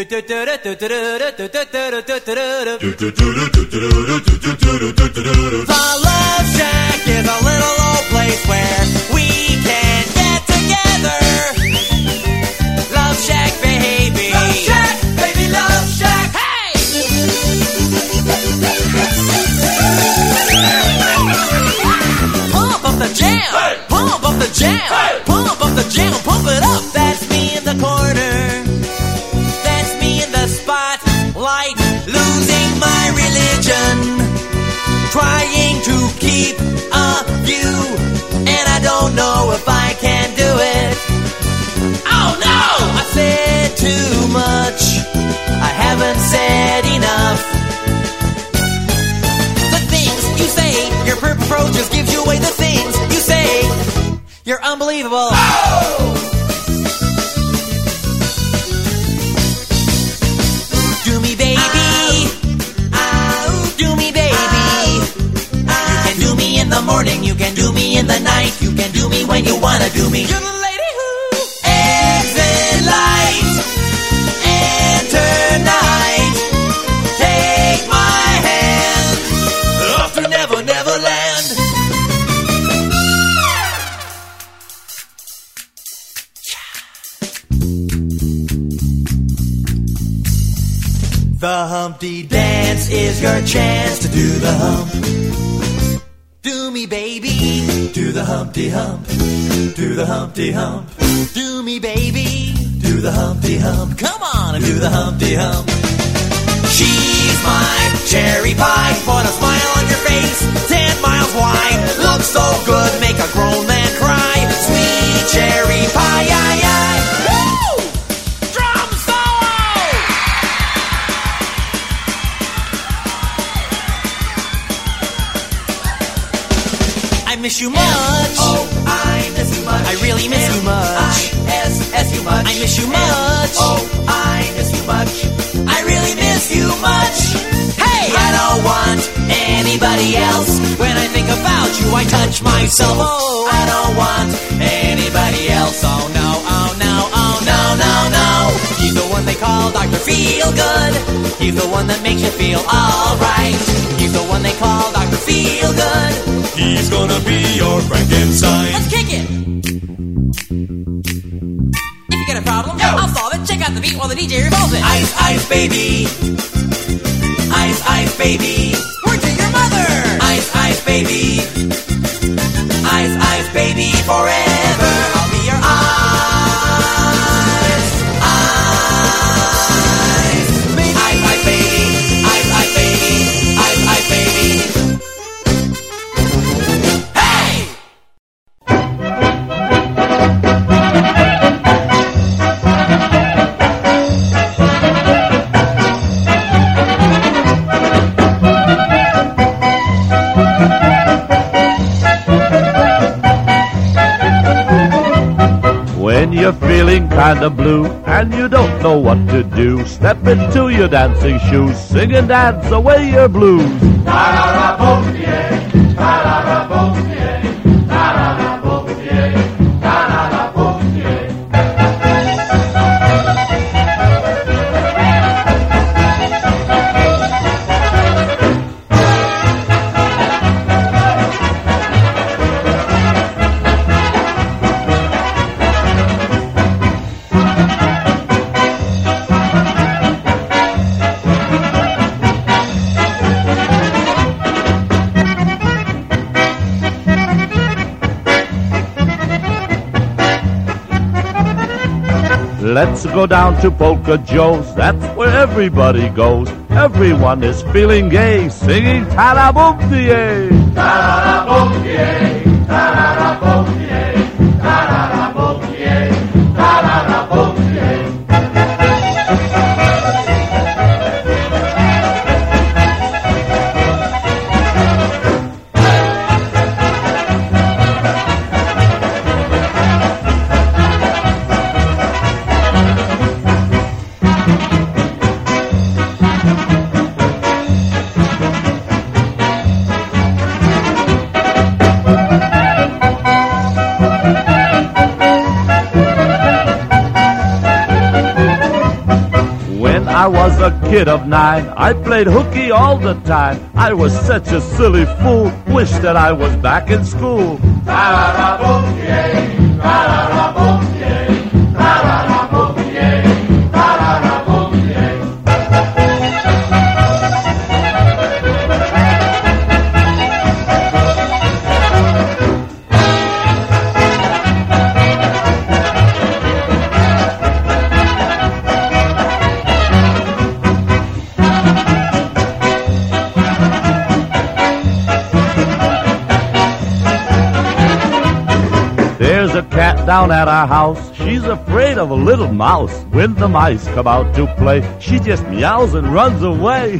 Love Shack is a little old place where we can get together. Love Shack, baby. Love Shack, baby, Love Shack. Hey! Pump up the jam. Hey! Pump up the jam. Hey! Pump up the jam. Pump it up. That's me in the corner. That's me in the spotlight. Losing my religion. Trying to keep a view. And I don't know if I can do it. Oh no! I said too much. I haven't said enough. The things you say, your purple pro just gives you away. The things you say, you're unbelievable. Oh! Do me, baby. Do me, baby. You can do me in the morning. You can do me in the night. You can do me when you wanna do me. You're the lady who exit light. Enter night. Take my hand. Off to Never, Never Land. The Humpty Dance is your chance to do the hump. Do me, baby. Do the Humpty Hump. Do the Humpty Hump. Do me, baby. Do the Humpty Hump. Come on and do the Humpty Hump. She's my cherry pie. Put a smile on your face. 10 miles wide. Looks so good. Make a grown man cry. Sweet cherry pie. Woo! Drum solo! I miss you much. Oh, I miss you much. I really miss you much. I-S-S you much. I miss you much. Oh, I miss you much. I really miss you much. Hey, I don't want anybody else. When I think about you, I touch myself. Oh, I don't want anybody else. Oh no, oh no, oh no, no, no. He's the one they call Dr. Feelgood. He's the one that makes you feel alright. He's the one they call Dr. Feelgood. He's gonna be your Frankenstein. Let's kick it. If you got a problem, I'll solve it. Check out the beat while the DJ revolves it. Ice, ice, baby. Ice, ice, baby. Word to your mother. Ice, ice, baby. Ice, ice, baby. Forever I'll be your eyes. Eyes. Baby. Ice, ice, baby. Ice, ice, baby. Ice, ice, baby. Hey! When you're feeling kinda blue and you don't know what to do, step into your dancing shoes, sing and dance away your blues. Let's go down to Polka Joe's, that's where everybody goes. Everyone is feeling gay, singing Tarabumtie. Tarabumtie, Tarabumtie, Tarabumtie, Tarabumtie. I was a kid of 9, I played hooky all the time. I was such a silly fool, wish that I was back in school. There's a cat down at our house. She's afraid of a little mouse. When the mice come out to play, she just meows and runs away.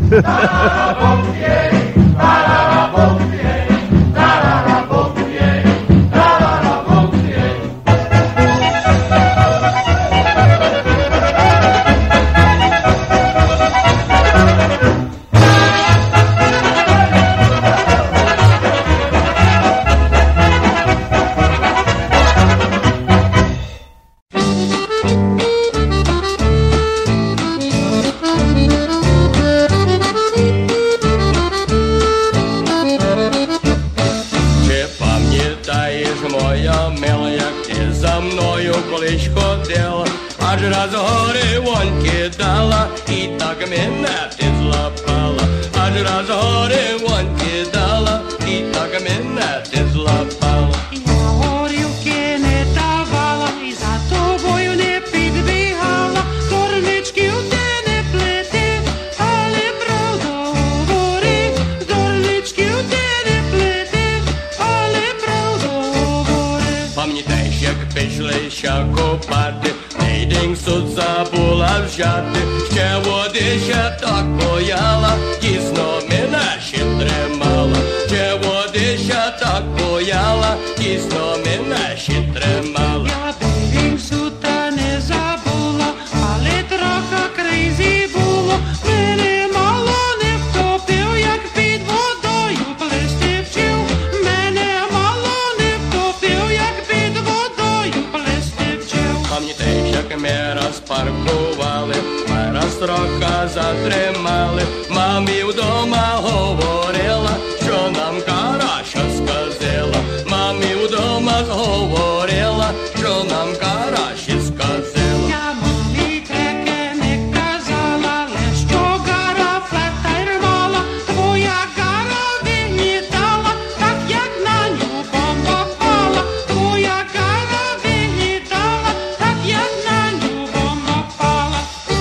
Аж раз гори вон кидала, і так мене ти злапала. Аж раз гори вон кидала, і так мене ти злапала. Я горілки не давала, і за тобою не підбігала. Дурнички у те не плети, але правду говори. Дурнички у те не плети, але правду говори. Пам'ятаєш, як пішли копати, День суд забула взяти, ще води ще так бояла, тісно мене ще тримала. Ще води ще так бояла, тісно мене ще тримала. Я день сута не забула, але трохи кризі було. Мене мало не втопив, як під водою плисти вчив. Мене мало не втопив, як під водою плисти вчив. Пам'ятаєш, як ми розпаркували, ми раз трохи затримали. Мамі вдома говорила, що нам кара що сказала. Мамі вдома говорила, що нам кара що сказала. Я мамі таке не казала, але що гара флета й рвала. Твоя гара вигнітала, так як на ню бомба впала. Твоя гара вигнітала, так як на ню бомба впала.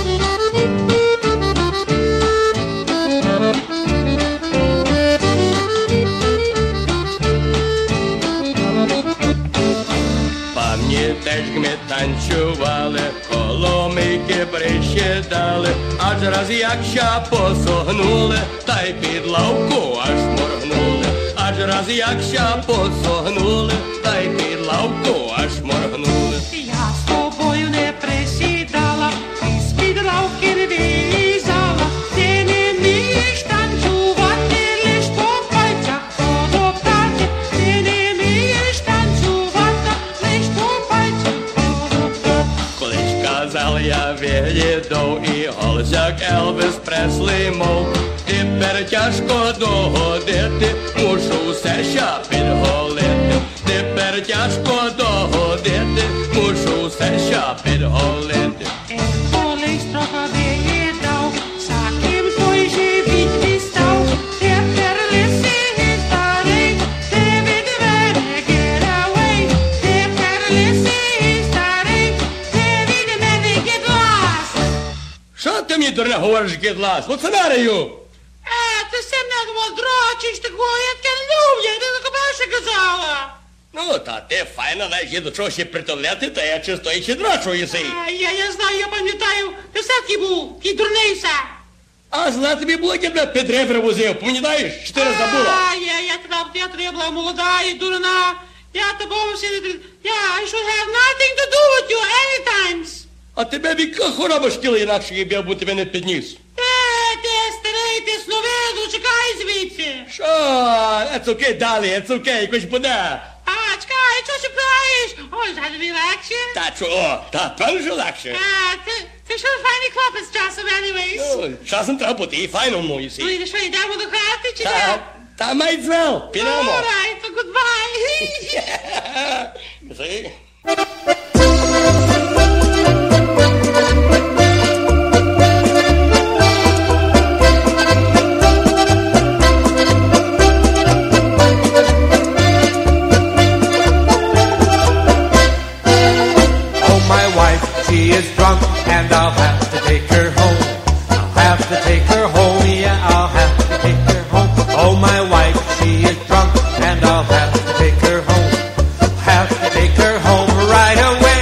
Пам'ятаєш, ми танцювали, коломийки прищедали, аж раз як ща посогнули, та й під лавку аж моргнули. Аж раз як ща посогнули, та й під лавку аж моргнули. Я з тобою не присідала, і з-під лавки не вилізала. Ти не вмієш танцювати, лиш по пальцях подоптати. Ти не вмієш танцювати, лиш по пальцях подоптати. Колись казав я виглядав і голос як Елвіс Преслі мов. Тепер тяжко догодити, мушу все ща підголити. Тепер тяжко догодити, мушу все ща підголити. Колись трохи виїдав, за ким той живіть відстав. Тепер лисий старий, ти від мене get away. Тепер лисий старий, ти від мене get lost. Що ти мені, дурне, говориш, кідлас? What's the matter you? Ти все мене дрочиш такого, я тебе люблю, ти таке перше казала. Ну, та ти файна, знаєш, є до чого ще притуляти, та я чисто і драчу єси. Я знаю, я пам'ятаю, ти все такий був, такий дурнийся. А зна тобі було, як я Петре привозив, пам'ятаєш? Чи ти не забула? Я тоді була молода і дурна. Я тебе всі не... I should have nothing to do with you anytimes. А тебе віка хвороба шкіла, інакше я б тебе не підніс. Ти старий, ти сновиду, чекай звідси. Що? It's okay, далі, it's okay, якось буде. Чекай, що ще праєш? Oh, is that a relaxing? Dat wel relaxen. Het is zo'n fijne klap, Joseph, anyways. Dat is een trappeltje, fijn om mooi te zien. Doe je dus van je daar wel een gaatje daar? Dat meid wel. Pinamo. All right, well, goodbye. Ja. Zie. She is drunk and I'll have to take her home. I'll have to take her home, yeah, I'll have to take her home. Oh, my wife, she is drunk and I'll have to take her home. I'll have to take her home right away.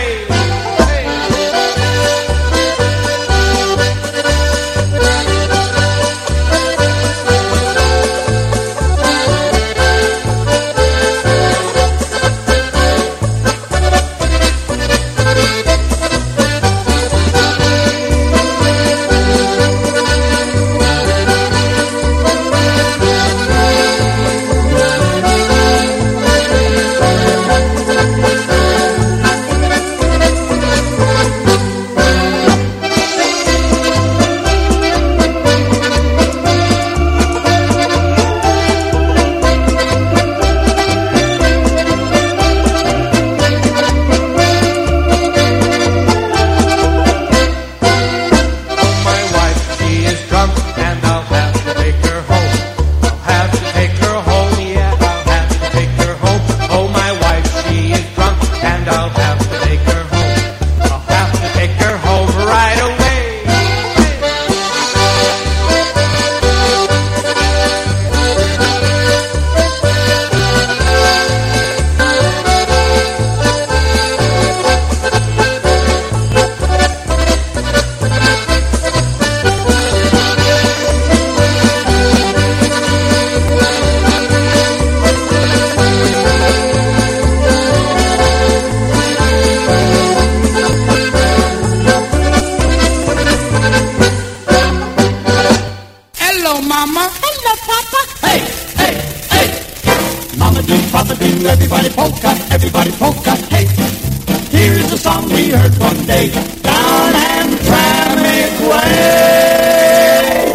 Everybody polka, hey. Here's a song we heard one day down Hamtramck Way.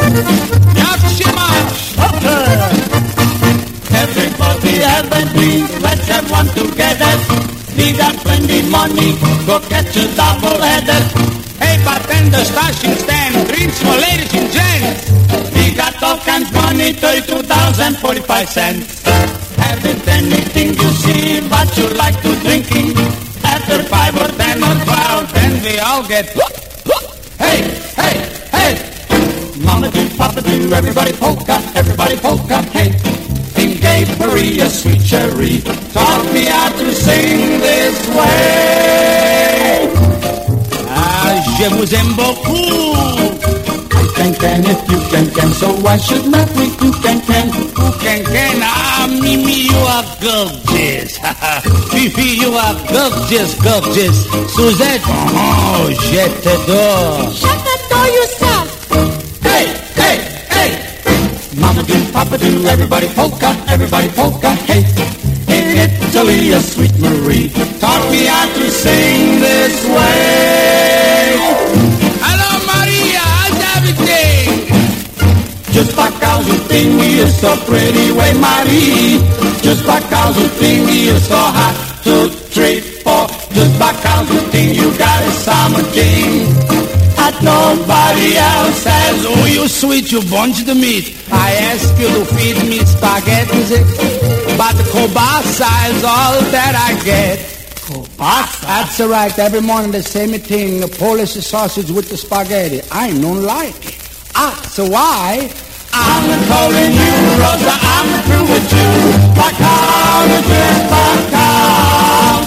Everybody have a dream, let's have one together. We got plenty money, go catch a double-header. Hey, bartender, station stand, drinks for ladies and gents. We got all kinds money, 32,045 cents. Have it anything you see, but you like to drinking. After 5 or 10 or 12, then we all get hey, hey, hey. Mama do, Papa do, everybody polka, hey. In gay Maria, sweet cherry, taught me how to sing this way. Ah, je vous aime beaucoup. I can if you can, so why should not we you can? Who can? Ah, Mimi, you are gorgeous. Fifi, you are gorgeous. Suzette, oh, je t'adore. Shut the door yourself. Hey, hey, hey. Mama do, Papa do, everybody polka, hey. In Italy, a sweet Marie taught me how to sing this way. Hello, Maria, how's everything? Just because you think you're so pretty, way Marie. Just because you think you're so hot, 2, 3, 4. Just because you think you got a summer king that nobody else has. Oh, you sweet, you bunch the meat. I ask you to feed me spaghetti, but the kielbasa is all that I get. Kielbasa? That's right. Every morning the same thing. The Polish sausage with the spaghetti. I don't like it. So why? I'm calling you, Rosa. I'm through with you. Back out again, back out.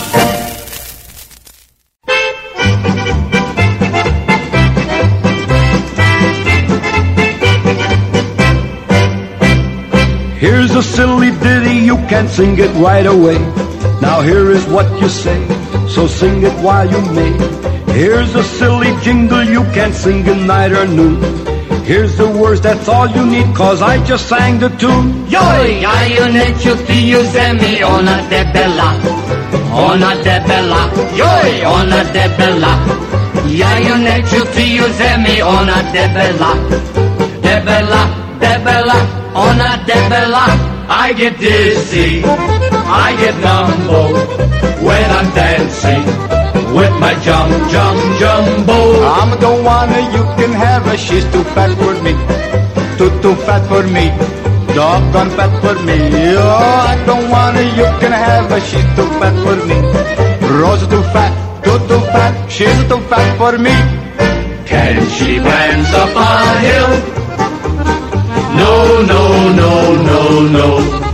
Here's a silly ditty, you can sing it right away. Now here is what you say, so sing it while you may. Here's a silly jingle, you can sing it night or noon. Here's the words, that's all you need, cause I just sang the tune. Joj, ja ju neću ti ju zemlji, ona debela. ona debela, joj, ona debela. Ja ju neću ti u zemlji, ona debela. Debela, debela, ona debela. I get dizzy, I get numbo when I'm dancing with my jumbo. I'm the one you can have her, she's too fat for me. Too fat for me. Doggone fat for me. Oh, I don't want her, you can have her, she's too fat for me. Rose too fat, too fat, she's too fat for me. Can she dance up a hill? No, no, no, no, no.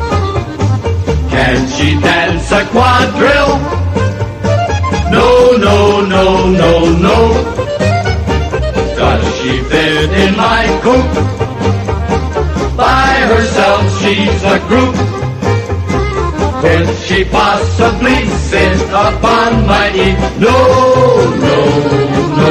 Can she dance a quadrille? No, no, no, no, no. Does she fit in my coupe? By herself she's a group. Could she possibly sit upon my knee? No, no, no.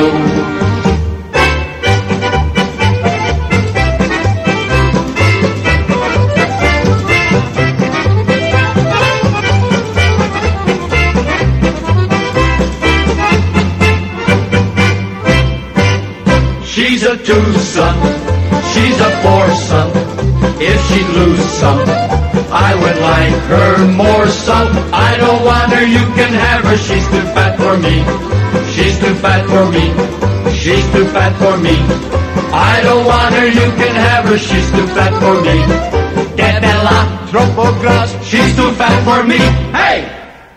She's a twosome, she's a foursome. If she'd lose some, I would like her more some. I don't want her, you can have her. She's too fat for me. She's too fat for me. She's too fat for me. I don't want her, you can have her. She's too fat for me. Debela, troppo gras. She's too fat for me. Hey!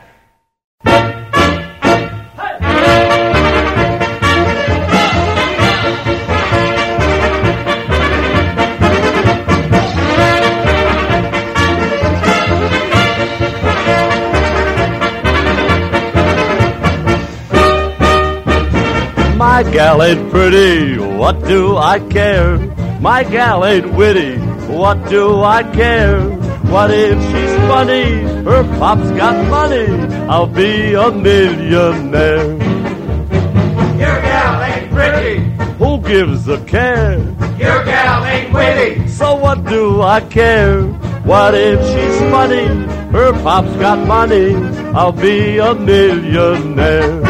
My gal ain't pretty, what do I care? My gal ain't witty, what do I care? What if she's funny, her pop's got money, I'll be a millionaire. Your gal ain't pretty, Who gives a care? your gal ain't witty. So what do I care? What if she's funny, her pop's got money, I'll be a millionaire.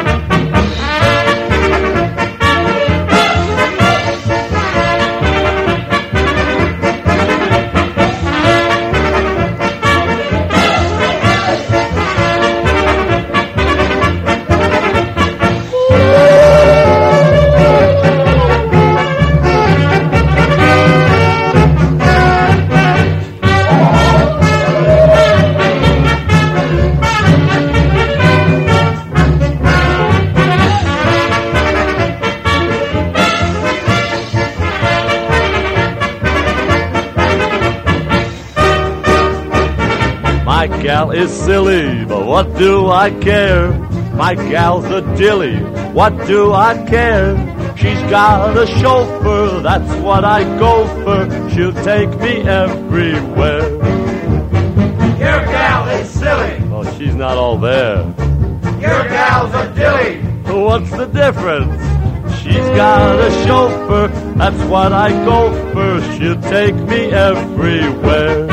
My gal is silly, but what do I care? My gal's a dilly, what do I care? She's got a chauffeur, that's what I go for. She'll take me everywhere. Your gal is silly, Oh, she's not all there. your gal's a dilly. What's the difference? She's got a chauffeur, that's what I go for. She'll take me everywhere.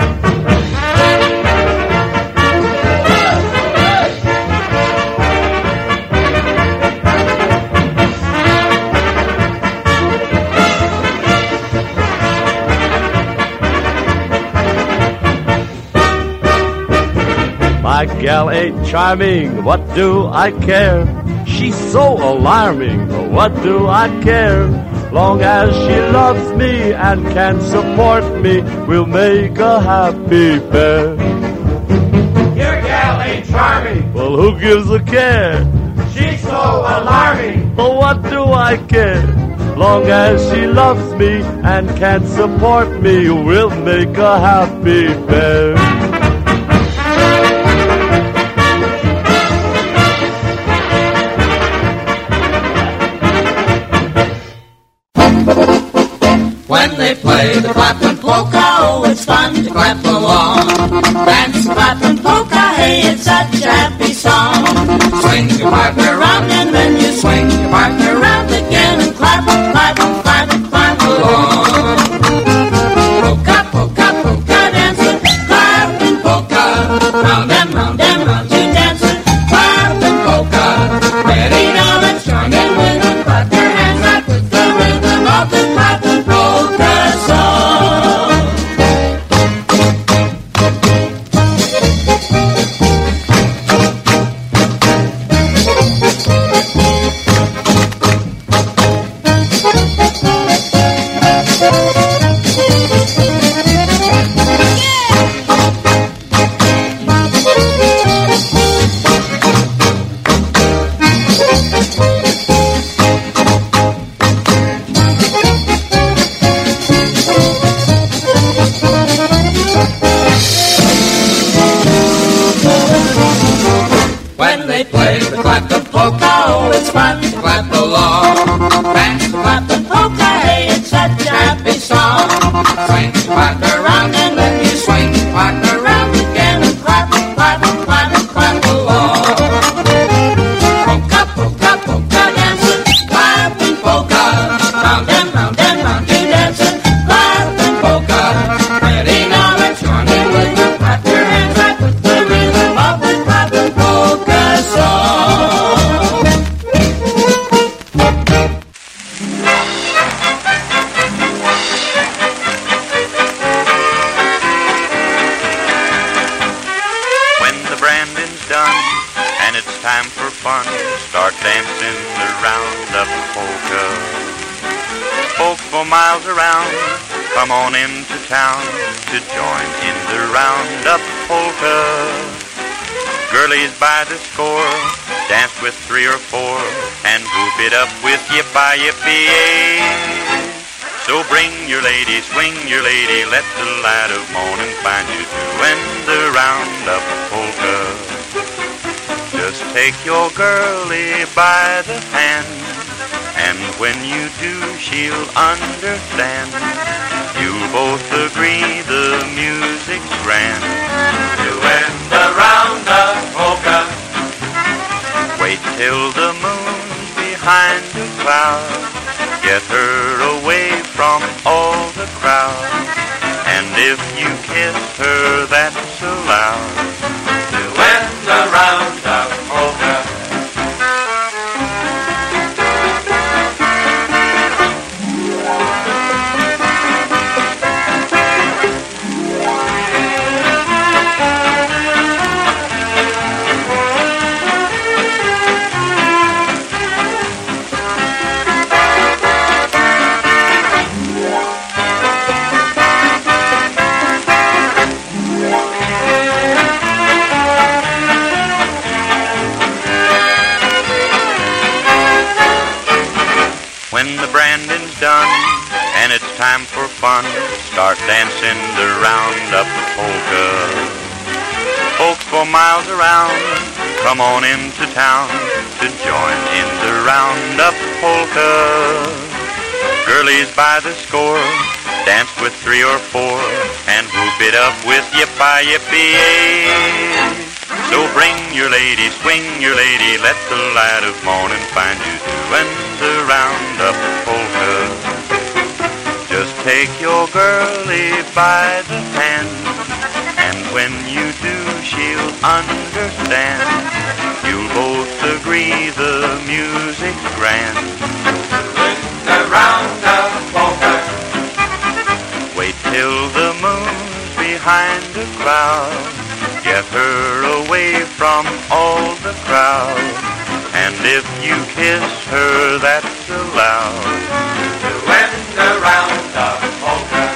My gal ain't charming, what do I care? She's so alarming, what do I care? Long as she loves me and can support me, we'll make a happy pair. Your gal ain't charming, Well, who gives a care? she's so alarming. But what do I care? Long as she loves me and can support me, we'll make a happy pair. When they play the clapping polka, oh, it's fun to clap along. Dance, clapping polka, hey, it's such a happy song. Swing your partner around and then you swing your partner around again and clap, clap, clap, clap along. Polka, polka, polka, dancing, clapping polka. Round and round and round you they play the clap the polka. Oh, it's fun to clap along. Dance, clap the polka, hey, it's such a happy song. Swing, clap around and then you swing, clap around again and clap, clap, clap, clap along. Polka, polka, polka dancing, clapping polka. Round and round and round you dancing, clapping polka. Ready now, let's join in with you. Clap your hands right with the rhythm of the clapping polka song. When the branding's done and it's time for fun, start dancing the roundup polka. Folks for miles around, come on into town to join in the roundup polka. Girlies by the score, dance with 3 or 4, and whoop it up with yippee-yippee-yay. So bring your lady, swing your lady, let the light of morning find you doing the roundup polka. Just take your girlie by the hand, and when you do, she'll understand. You'll both agree the music's grand. Doing the roundup polka. Wait till the moon's behind a cloud. Get her away from all the crowd. And if you kiss her, that's allowed. Doing the roundup polka. When the branding's done and it's time for fun, start dancing the roundup polka. Folks for miles around, come on into town to join in the roundup polka. Girlies by the score, dance with 3 or 4, and whoop it up with yippee-yippee-yay. So bring your lady, swing your lady, let the light of morning find you doing the roundup polka. Just take your girlie by the hand, and when you do, she'll understand. You'll both agree the music's grand. Doing the roundup polka. Wait till the moon's behind a cloud. Get her away from all the crowd. And if you kiss her, that's allowed. Doing the roundup polka.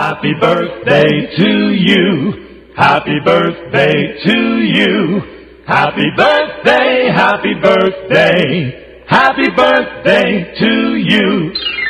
Happy birthday to you. Happy birthday to you. Happy birthday, happy birthday. Happy birthday to you.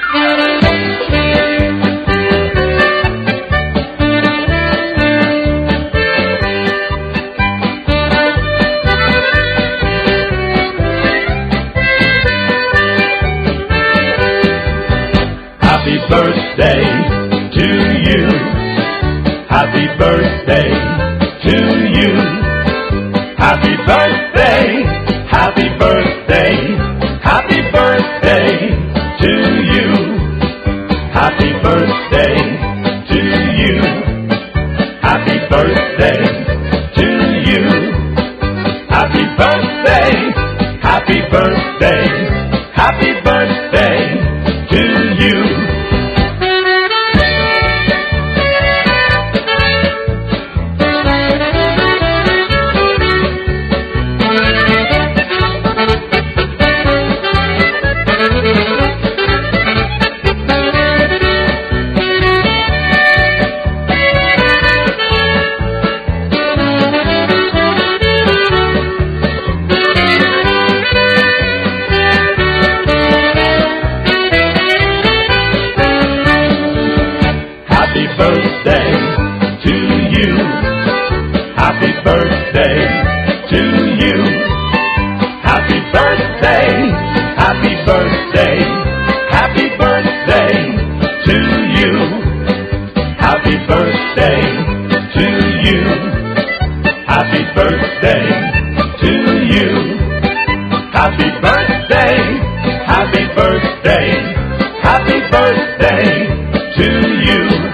Happy birthday to you. Happy birthday to you. Happy birthday, happy birthday, happy birthday to you. Happy birthday to you. Happy birthday to you. Happy birthday, happy birthday, happy birthday to you. Happy birthday to you. Happy birthday to you. Happy birthday, happy birthday, happy birthday to you. Happy birthday to you. Happy birthday to you. Happy birthday, happy birthday, happy birthday to you.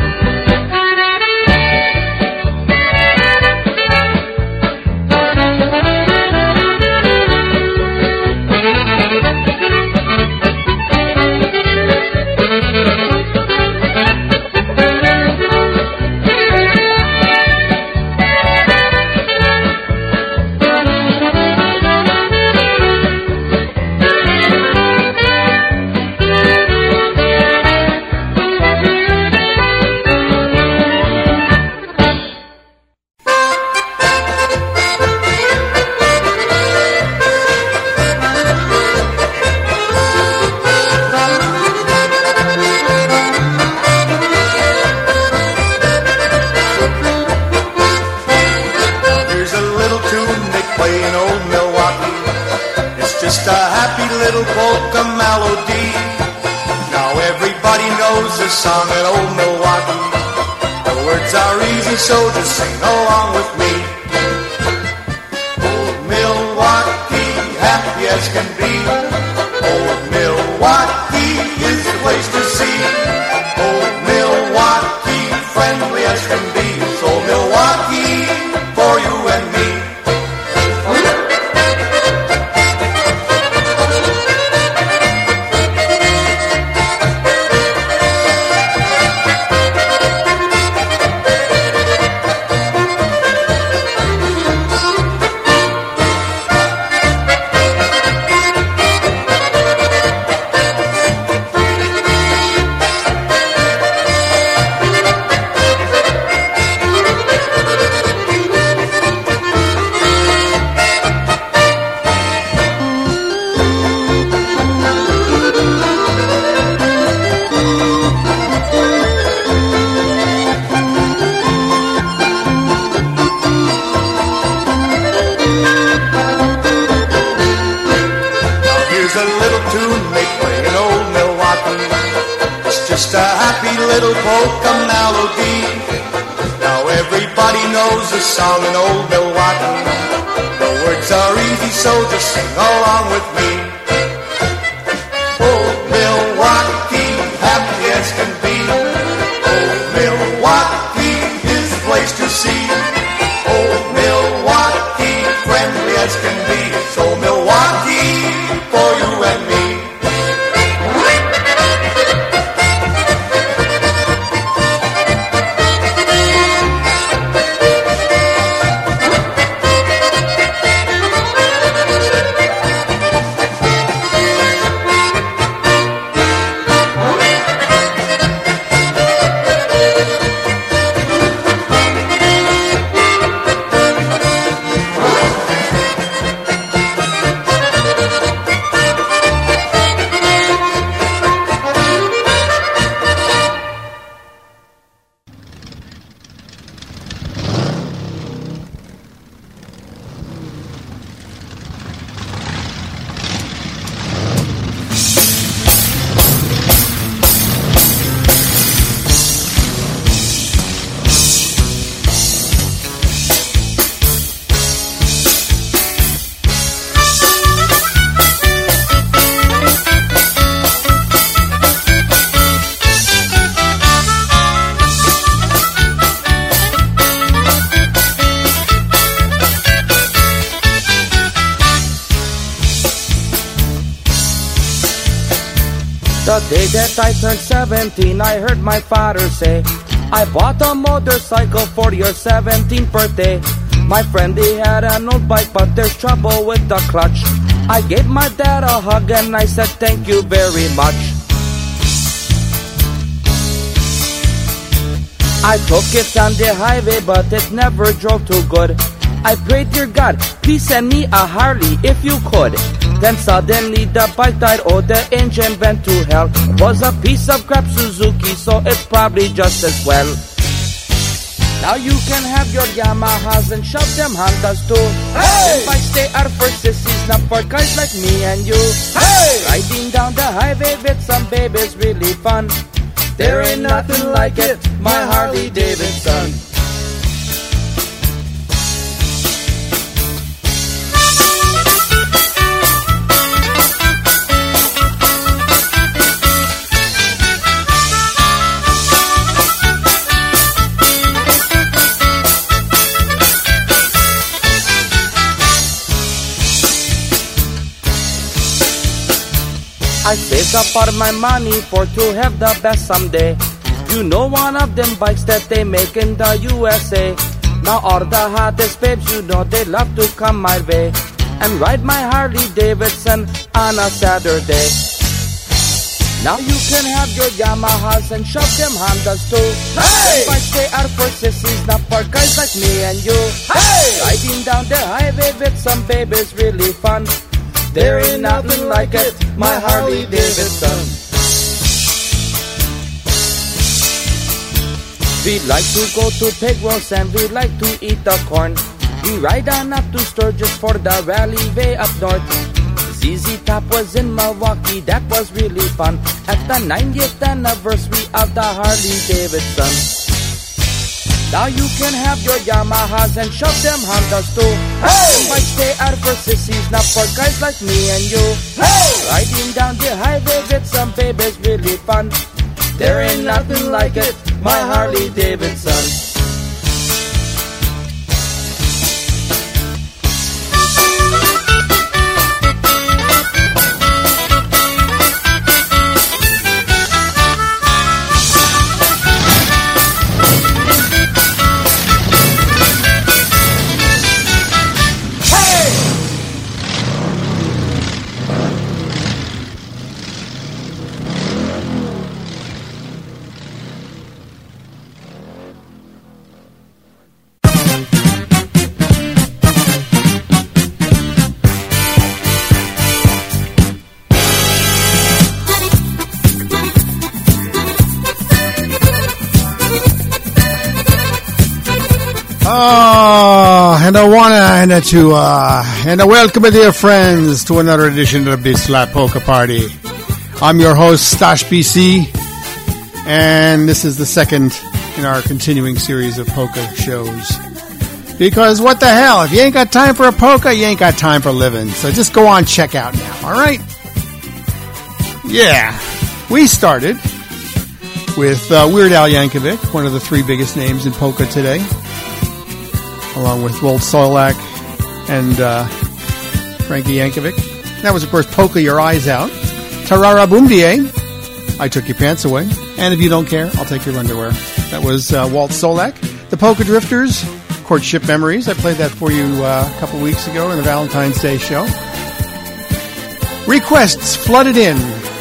Song in old Milwaukee. The words are easy, so just sing along with me. Old Milwaukee, happy as can be. Old Milwaukee is the place to see. Old Milwaukee, friendly as can be. It's old Milwaukee for you and me. Just a happy little polka melody. Now everybody knows the song in old Milwaukee. The words are easy, so just sing along with me. Old Milwaukee, happy as can be. Old Milwaukee is the place to see. Old Milwaukee, friendly as can be. It's old Milwaukee for you and me. day that I turned 17, I heard my father say, I bought a motorcycle for your 17th birthday. My friend, he had an old bike, but there's trouble with the clutch. I gave my dad a hug and I said thank you very much. I took it on the highway, but it never drove too good. I prayed, dear God, please send me a Harley if you could. Then suddenly the bike died, oh the engine went to hell. It was a piece of crap Suzuki, so it's probably just as well. Now you can have your Yamahas and shove them Hondas too. Hey! Bikes, they are for sissies, not for guys like me and you. Hey! Riding down the highway with some babies, really fun. There ain't nothing like it, my Harley Davidson. I saved up all my money for to have the best someday. You know one of them bikes that they make in the USA. Now all the hottest babes, you know they love to come my way and ride my Harley Davidson on a Saturday. Now you can have your Yamahas and shove them Hondas too. Hey! Bikes, they are for sissies, not for guys like me and you. Hey! Riding down the highway with some babies, really fun. There ain't nothing like it, my Harley Davidson. We like to go to pig roast and we like to eat the corn. We ride on up to Sturgis for the rally way up north. ZZ Top was in Milwaukee, that was really fun. At the 90th anniversary of the Harley Davidson. Now you can have your Yamahas and shove them Hondas too. Hey! Bikes, they are for sissies, not for guys like me and you. Hey! Riding down the highway with some babies, really fun. There ain't nothing like it, my Harley Davidson. And I want to welcome you, dear friends, to another edition of the Bitch Slap Polka Party. I'm your host, Stash BC, and this is the second in our continuing series of polka shows. Because what the hell, if you ain't got time for a polka, you ain't got time for living. So just go on, check out now, alright? Yeah, we started with Weird Al Yankovic, one of the three biggest names in polka today, along with Walt Solak and Frankie Yankovic. That was, of course, Polka Your Eyes Out. Tarara Boomdier, I Took Your Pants Away. And If You Don't Care, I'll Take Your Underwear. That was Walt Solak. The Polka Drifters, Courtship Memories. I played that for you a couple weeks ago in the Valentine's Day show. Requests flooded in.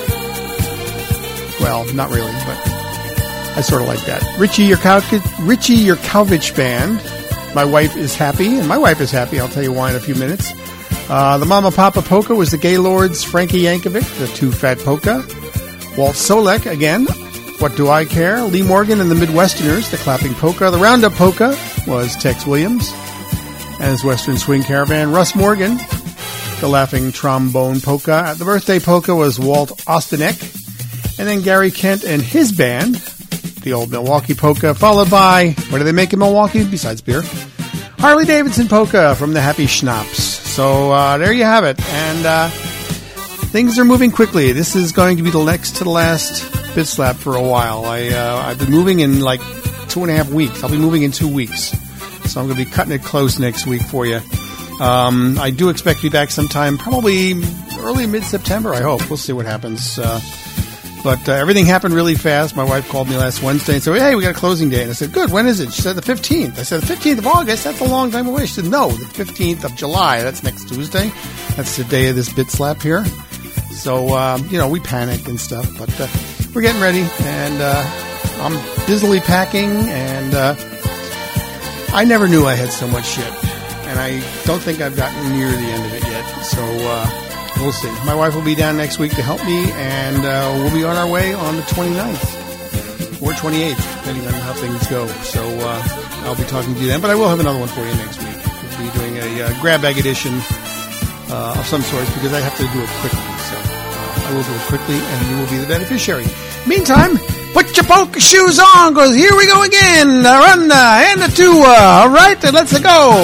Well, not really, but I sort of like that. Richie Yurkovich Band. My Wife Is Happy, and my wife is happy. I'll tell you why in a few minutes. The Mama Papa Polka was the Gaylords, Frankie Yankovic, the Two Fat Polka. Walt Solek, again, What Do I Care? Lee Morgan and the Midwesterners, the Clapping Polka. The Roundup Polka was Tex Williams and his Western Swing Caravan. Russ Morgan, the Laughing Trombone Polka. The Birthday Polka was Walt Ostanek. And then Gary Kent and his band, the Old Milwaukee Polka, followed by, what do they make in Milwaukee besides beer? Harley Davidson Polka from the Happy Schnapps. So there you have it. And things are moving quickly. This is going to be the next to the last Bitch Slap for a while. I've been moving in like 2.5 weeks. I'll be moving in 2 weeks. So I'm going to be cutting it close next week for you. I do expect to be back sometime, probably early mid-September, I hope. We'll see what happens. But everything happened really fast. My wife called me last Wednesday and said, hey, we got a closing day. And I said, good, when is it? She said, the 15th. I said, the 15th of August? That's a long time away. She said, no, the 15th of July. That's next Tuesday. That's the day of this bit slap here. So, we panicked and stuff. But we're getting ready. And I'm busily packing. And I never knew I had so much shit. And I don't think I've gotten near the end of it yet. So, we'll see. My wife will be down next week to help me, and we'll be on our way on the 29th or 28th, depending on how things go. So I'll be talking to you then, but I will have another one for you next week. We'll be doing a grab bag edition of some sort because I have to do it quickly. So I will do it quickly, and you will be the beneficiary. Meantime, put your polka shoes on, because here we go again. Run and a two. All right, let's go.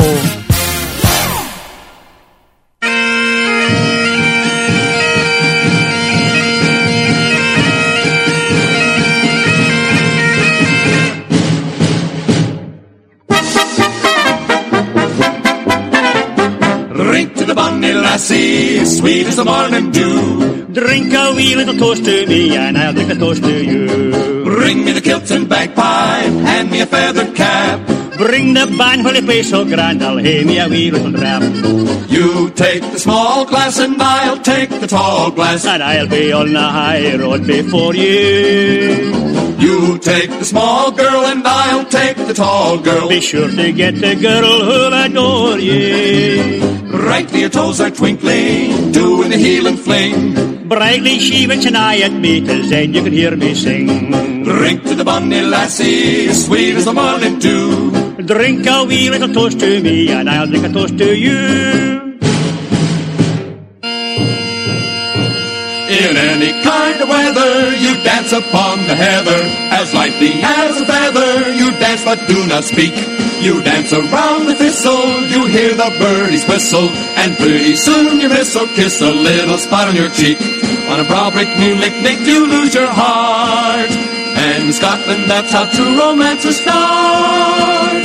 Lassie, sweet as the morning dew. Drink a wee little toast to me, and I'll drink a toast to you. Bring me the kilt and bagpipe, hand me a feathered cap. Bring the band while you play so grand, I'll hear me a wee little rap. You take the small glass and I'll take the tall glass, and I'll be on the high road before you. You take the small girl and I'll take the tall girl. Be sure to get the girl who'll adore you. Brightly your toes are twinkling, doing the heel and fling. Brightly she winks an eye at me, till then you can hear me sing. Drink to the bonny lassie, sweet as the morning dew. Drink a wee little toast to me, and I'll drink a toast to you. In any kind of weather, you dance upon the heather. As lightly as a feather, you dance but do not speak. You dance around the thistle, you hear the birdies whistle, and pretty soon your whistle kiss a little spot on your cheek. On a broad brick moonlit night, you lose your heart, and in Scotland that's how true romances start.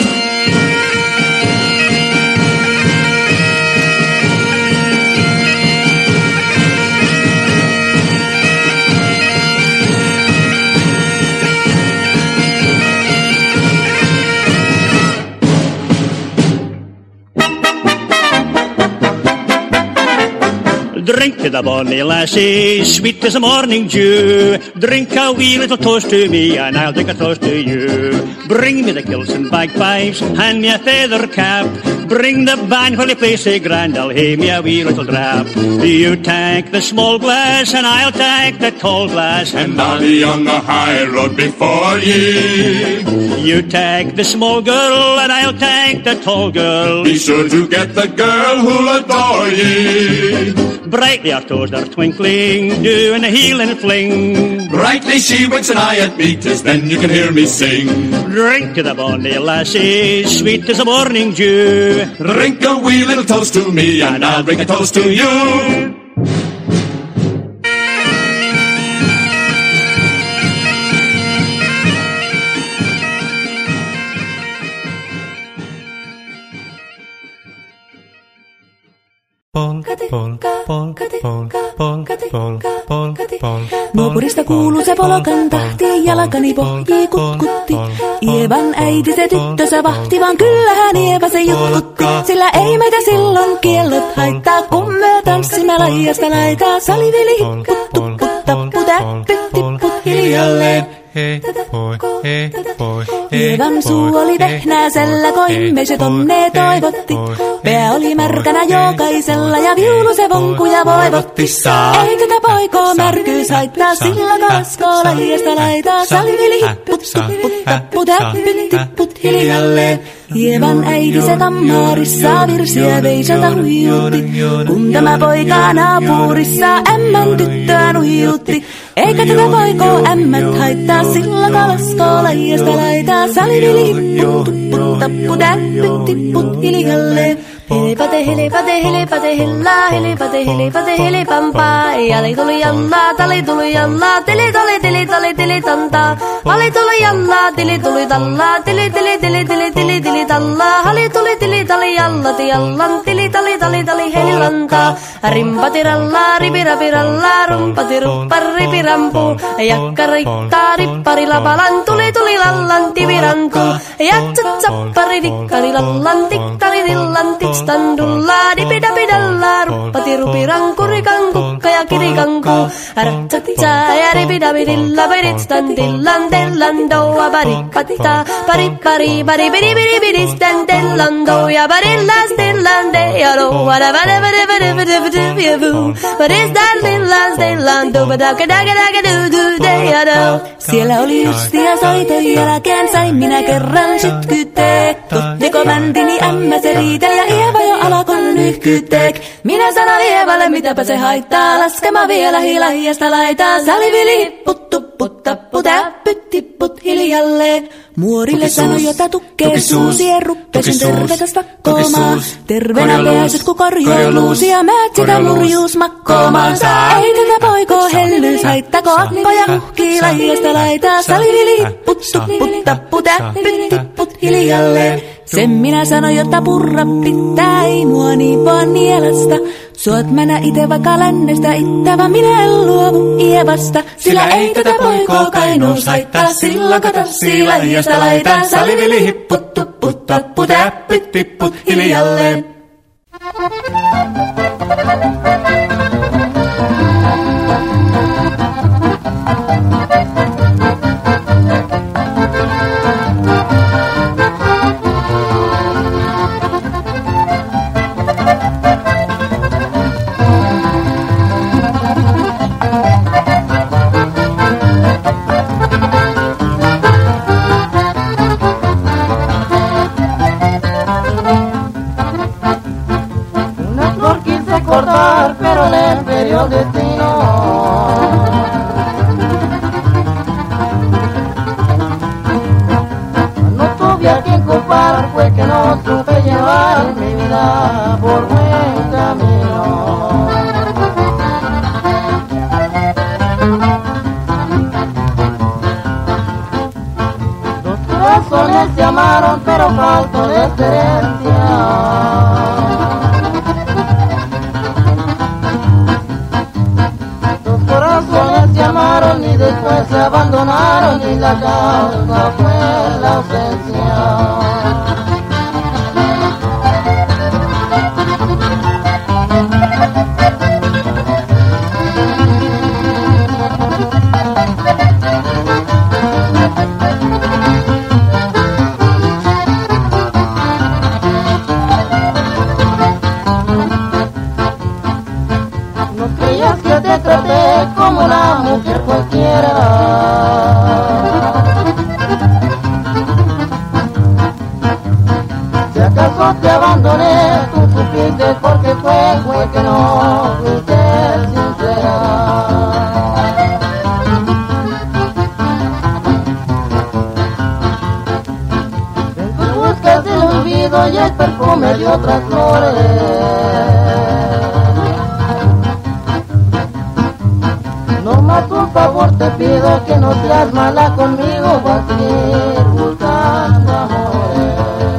Drink to the bonny lassie, sweet as the morning dew. Drink a wee little toast to me, and I'll drink a toast to you. Bring me the kilts and bagpipes, hand me a feather cap. Bring the band while you play so grand, I'll hear me a wee little drap. You take the small glass, and I'll take the tall glass, and I'll be on the high road before ye. You take the small girl, and I'll take the tall girl. Be sure to get the girl who'll adore ye. Brightly our toes are twinkling, doing a heel and fling. Brightly she winks an eye at me, 'tis then you can hear me sing. Drink to the bonny lassie, sweet as the morning dew. Drink a wee little toast to me, and I'll drink a toast to you. Nuopurista kuuluu se polokan tahti, jalkani pohjii kutkutti. Ievan äiti se tyttönsä vahti, vaan kyllähän Ieva se jutkutti. Sillä ei meitä silloin kiellot haittaa, kun me tanssimme laijasta laitaa. Salivili hipput, tupput, tapput, äppyt, tipput hiljalleen. Hei poi, Ievan suu oli vehnäisellä, koimme se tonne toivotti. Pää oli märkänä jokaisella ja viulu se vonkuja voivotti. Ei tätä poikoo märkyys haittaa, sillä kaskoo laijasta laitaa. Salivili hipput, tupput, tapput, äppyt, tipput hiljalleen. Ievan äiti se kammarissa virsiä veiseltä huijutti. Kun tämä poika naapurissa ämmän tyttöä nuijutti. Eikä tätä poikoo ämmät haittaa, sillä kalaskoo laijasta laitaa. Salivili hipput, tupput, tapput, äppyt, tipput hiljalleen. Hilipate, hilipate, hilipate, hilla, hilipate, hilipate, hilipampa. Ali tuli jalla, tali tuli jalla, tili tuli tili tali tili tanta. Ali tuli jalla, tili tuli talla, tili tili tili tili tili tili talla. Ali tuli tili tali jalla, ti jallan, tili tali tali tali helilanta. Rimpati ralla, ripirapi ralla, rumpati ruppar ripirampu. Jakkarikta rippari lapalan, tuli tuli lallan tivirantu. Jatsatsapari rikkari lallan, tiktari dillan, tikstandulla, dipidapidalla, ruppati rupirangku rikangku, kaya kirikangku. Ratsatsa ja ripidapidilla, piritstan dillan, dellan doa, parippatta, paripari, paripiripiripidistan, dellan doa, parillas dillan, deyalo, vadavadavadavadavadavadavadavu. What is that dillan, dillan, dobadakadakadakadu, deyalo. Siellä oli justi ja soiteli jälkeen sain minä kerran sytkytek. Joko bändini ämmä se riiteli ja Ieva jo alakon nyhkytek. Minä sanon Ievalle mitäpä se haittaa, laskema vielä hiljasta laitaa. Salivili hipput tupput tapput äppyt tipput hiljalle. Muorille sanoi jota tukkee suusien ruppesun tervetä stakkomaa. Terveenä pääsyt ku korjouluus ja määt sitä murjuus makkomaan. Ei tätä poikoo hellyys haittako akkoja huhkii laijasta laitaa. Salivili hipput tupput tapput äppyt tipput hiljalle. Sen minä sanoin, jotta purra pitää, ei mua niin vaan nielasta. Suot mänä ite vaikka lännestä ittävä, minä en luovu Ievasta. Sillä ei tätä poikoo kainuus haittaa, silloin kato siilajasta laitaa. Salivili hipput tupput tapput äppyt tipput hiljalleen. Pero le imperio destino no tuve a quien culpar, fue que no supe llevar mi vida por buen camino. Los corazones se amaron pero faltó de excelencia. Llamaron y después se abandonaron y la causa fue la ausencia. No creías que te traté como una mujer cualquiera. Si acaso te abandoné, tú supiste porque fue que no fuiste sincera. En tus buscas del olvido y el perfume de otras flores. Por favor te pido que no seas mala conmigo, voy a seguir buscando amores.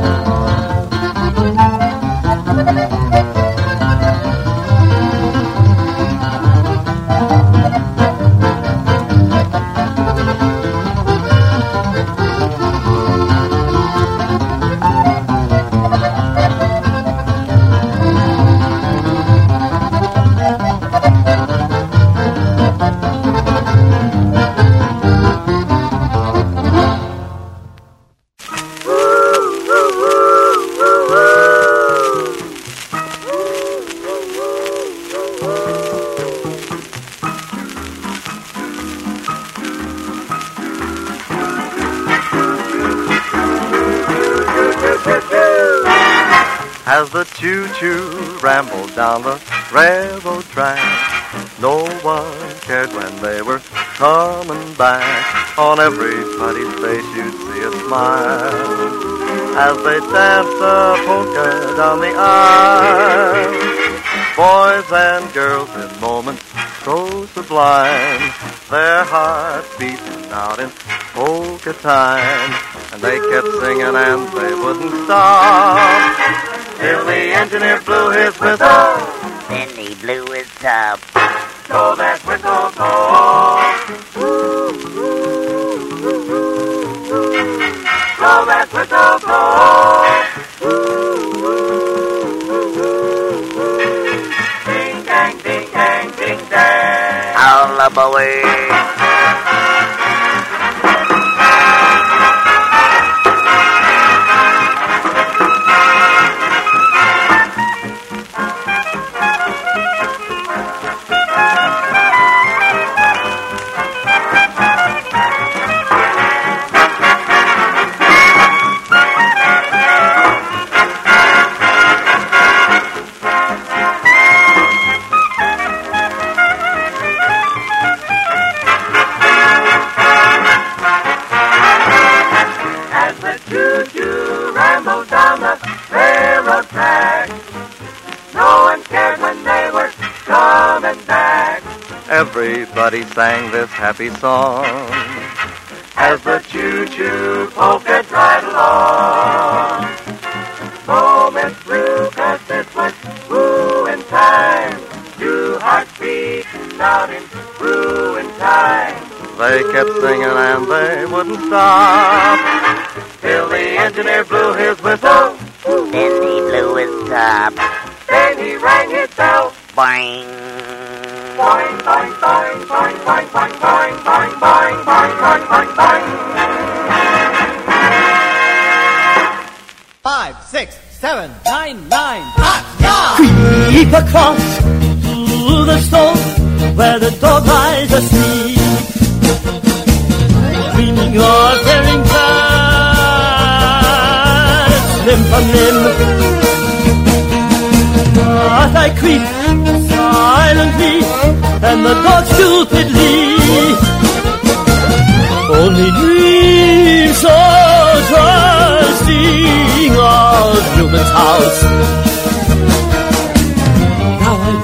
As the choo-choo rambled down the railroad track, no one cared when they were coming back. On everybody's face you'd see a smile as they dance the polka down the aisle. Boys and girls in moments so sublime, their hearts beating out in polka time. And they kept singing and they wouldn't stop till the engineer blew his whistle. Then he blew his top. So that whistle go. So that whistle go. Ding dang, ding dang, ding dang. All up away. Everybody sang this happy song as the choo-choo polka drive along. Moments through, 'cause this was woo-in time. Two hearts beating out in woo-in time. They kept singing and they wouldn't stop till the engineer blew his whistle. Then he blew his top. Then he rang his bell. Boing. Boing, boing, boing, boing, boing, boing, boing, boing, boing, boing, boing, boing, boing. 5, 6, 7, 9, 9. Creep across to the stone where the dog lies asleep, dreaming of tearing past limb from limb. As I creep silently and the dog stupidly only dreams so trusting of human's house. Now I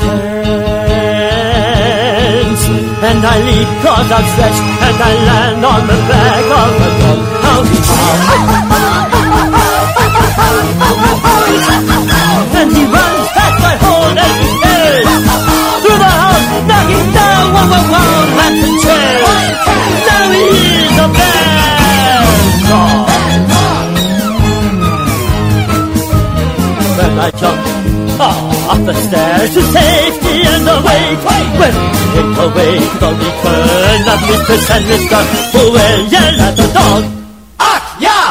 dance and I leap 'cause I'm stretched and I land on the back of the dog. And he runs past my hold and he stares through the house, knocking down one lamps and chairs. Now he is a bad dog. Then I jump off the stairs to safety and away. When we take away the return of Mr. and Mr. who will yell at the dog. Ach, yeah!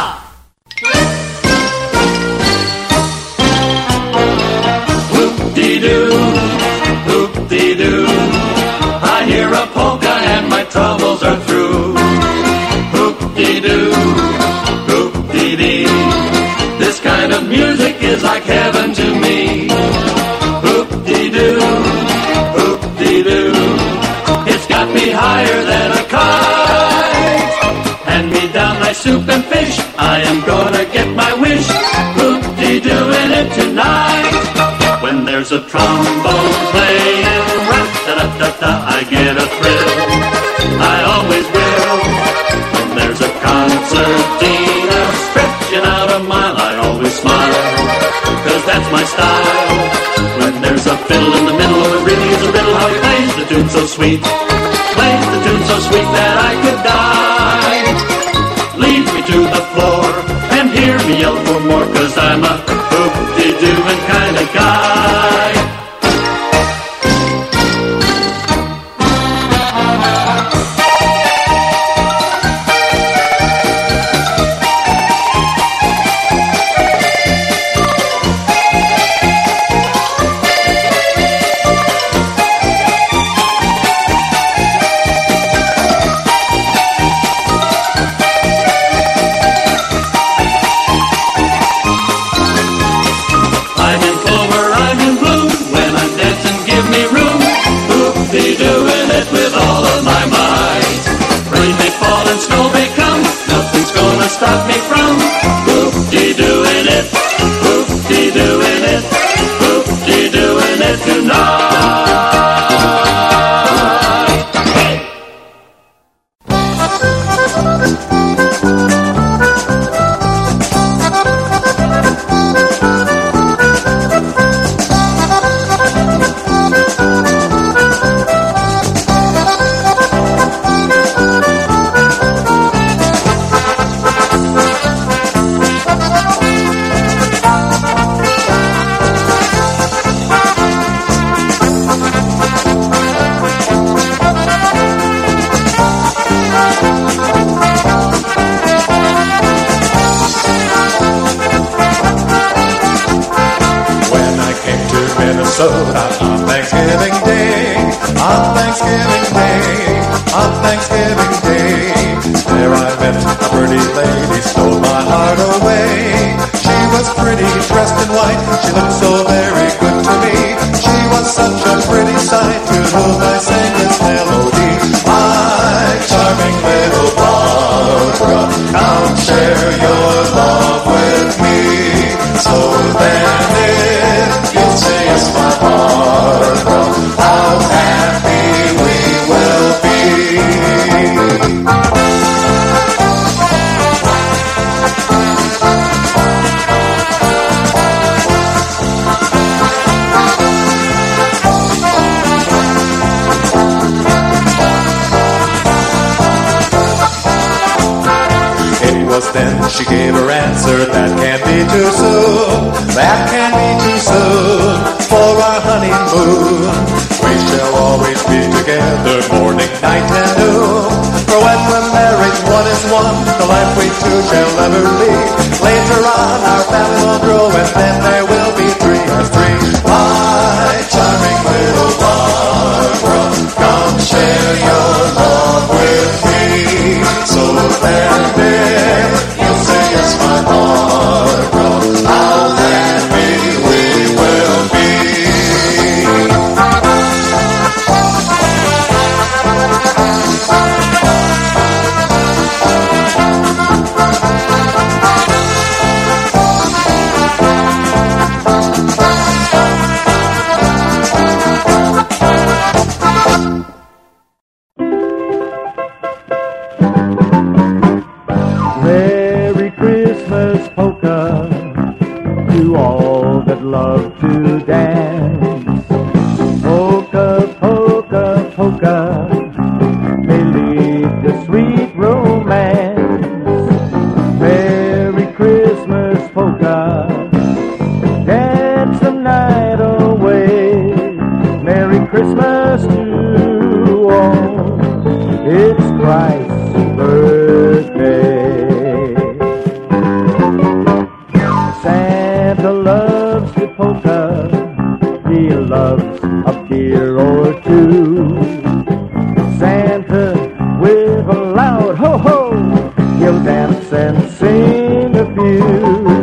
Whoop-dee-doo, whoop-dee-doo, I hear a polka and my troubles are through. Whoop-dee-doo, whoop-dee-dee, this kind of music is like heaven to me. Whoop-dee-doo, whoop-dee-doo, it's got me higher than a kite. Hand me down my soup and fish, I am gonna get my wish. Whoop-dee-doo in it tonight. When there's a trombone playing rat-da-da-da-da, I get a thrill. I always will. When there's a concertina stretching out a mile, I always smile, 'cause that's my style. When there's a fiddle in the middle, or it really is a riddle how he plays the tune so sweet. Plays the tune so sweet that I could die. Lead me to the floor and hear me yell for more, 'cause I'm a hoop-de-dooing kind of guy. gonna stop me from hoop-de-doing it, hoop-de-doing it, hoop-de-doing it tonight. Hey! Minnesota on Thanksgiving Day, on Thanksgiving Day, on Thanksgiving Day. There I met a pretty lady, stole my heart away. She was pretty, dressed in white, she looked so very good to me. She was such a pretty sight, to whom I sang this melody. My charming little Barbara, come share your love with me. So then if you'll say yes, my Barbara, how happy we will be. It was then she gave her answer, that can't be too soon, that can't be too soon for our honeymoon. We shall always be together, morning, night, and noon. For when we're married, one is one, the life we two shall never lead. Later on, our family will grow, and then there will be three as three. My charming little Barbara, come share your love with me. So then there, you'll say yes, my Barbara, how happy we will be. Merry Christmas, polka, to all that love to dance. Polka, polka, polka, may lead to sweet romance. Merry Christmas, polka, dance the night away. Merry Christmas to all, it's Christ's birthday. Santa loves the polka, he loves a beer or two. Santa with a loud ho-ho, he'll dance and sing a few.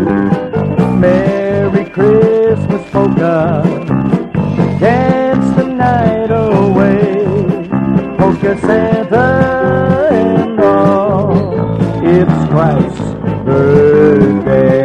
Merry Christmas, polka, dance the night away. Polka Santa and all, it's Christ's birthday.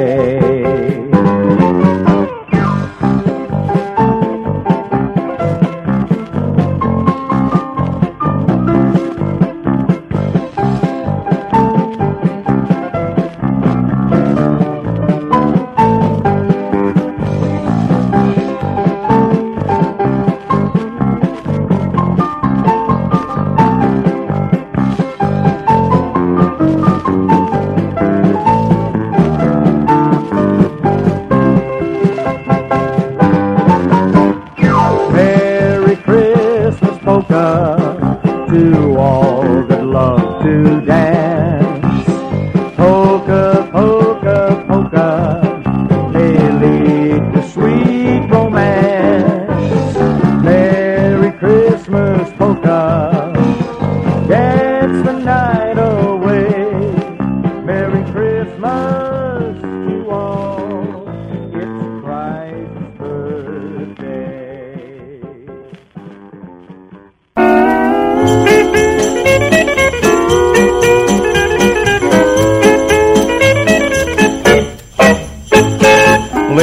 To all that love to dance, polka, polka, polka, may lead to sweet romance. Merry Christmas, polka, dance the night away. Merry Christmas to all, it's Christ's birthday.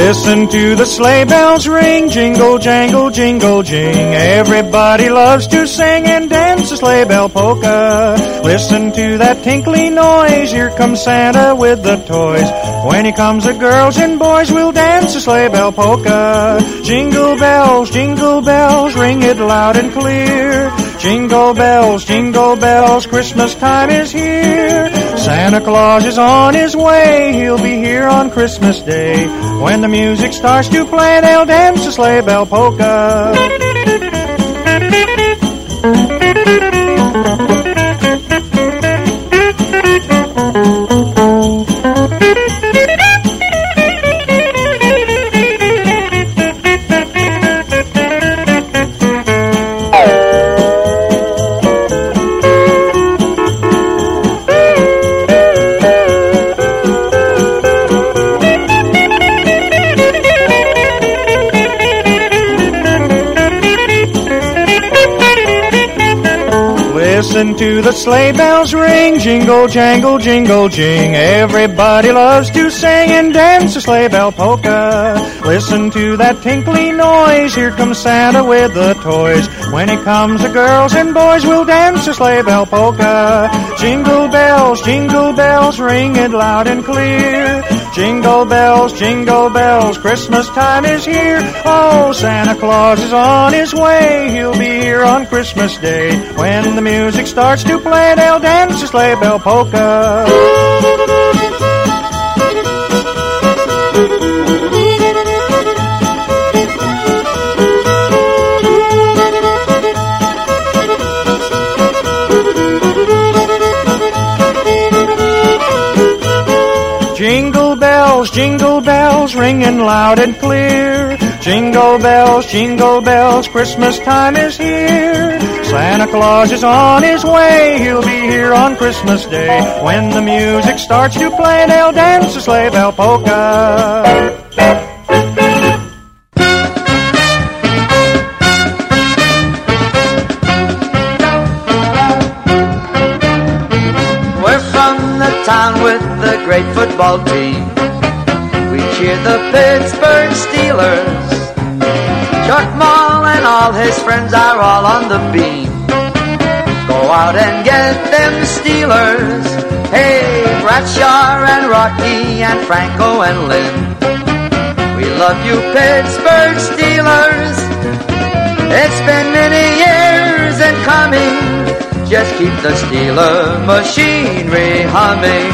Listen to the sleigh bells ring, jingle, jangle, jingle, jing. Everybody loves to sing and dance a sleigh bell polka. Listen to that tinkly noise, here comes Santa with the toys. When he comes, the girls and boys will dance a sleigh bell polka. Jingle bells, ring it loud and clear. Jingle bells, Christmas time is here. Santa Claus is on his way, he'll be here on Christmas Day. When the music starts to play, they'll dance a sleigh bell polka. Listen to the sleigh bells ring, jingle, jangle, jingle, jing. Everybody loves to sing and dance a sleigh bell polka. Listen to that tinkly noise, here comes Santa with the toys. When he comes, the girls and boys will dance a sleigh bell polka. Jingle bells, ring it loud and clear. Jingle bells, Christmas time is here. Oh, Santa Claus is on his way, he'll be here on Christmas Day. When the music starts to play, they'll dance a sleigh bell polka. Jingle bells, ringing loud and clear. Jingle bells, Christmas time is here. Santa Claus is on his way, he'll be here on Christmas Day. When the music starts to play, they'll dance a sleigh bell polka. We're from the town with the great football team. We cheer the Pittsburgh Steelers. Chuck Moll and all his friends are all on the beam. Go out and get them Steelers. Hey, Bradshaw and Rocky and Franco and Lynn. We love you Pittsburgh Steelers. It's been many years in coming. Just keep the Steeler machinery humming.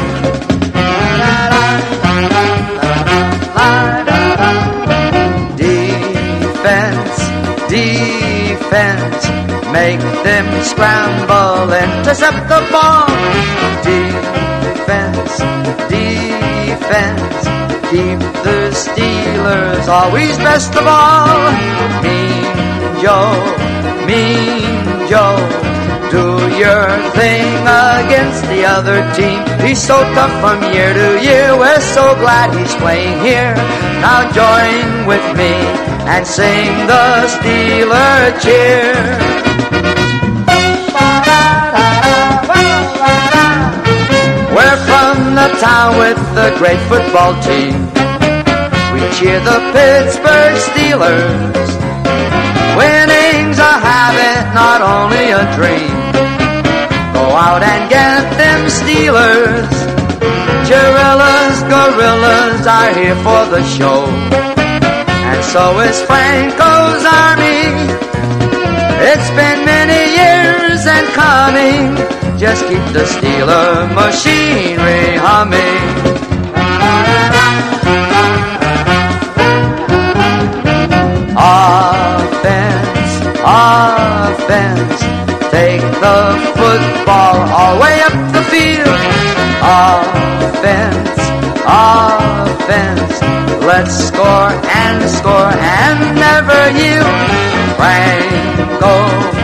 Defense, make them scramble, intercept the ball. Defense, keep the Steelers always best of all. Mean Joe, do your thing against the other team. He's so tough from year to year, we're so glad he's playing here. Now join with me and sing the Steeler cheer. We're from the town with the great football team. We cheer the Pittsburgh Steelers. Winning's a habit, not only a dream. Go out and get them Steelers. Gorillas are here for the show. And so is Franco's army. It's been many years and coming. Just keep the Steeler machinery humming. Offense, take the football all the way up the field. Offense, let's score and never yield. Franco,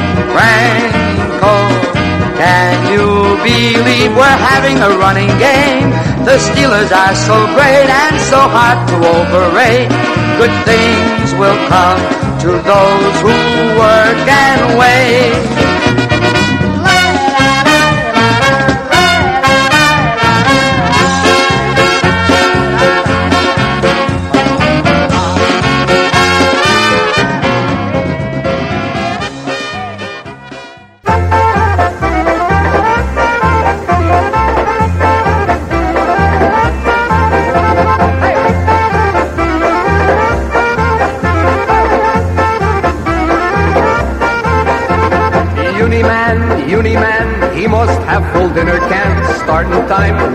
can you believe we're having a running game? The Steelers are so great and so hard to overrate. Good things will come to those who work and wait.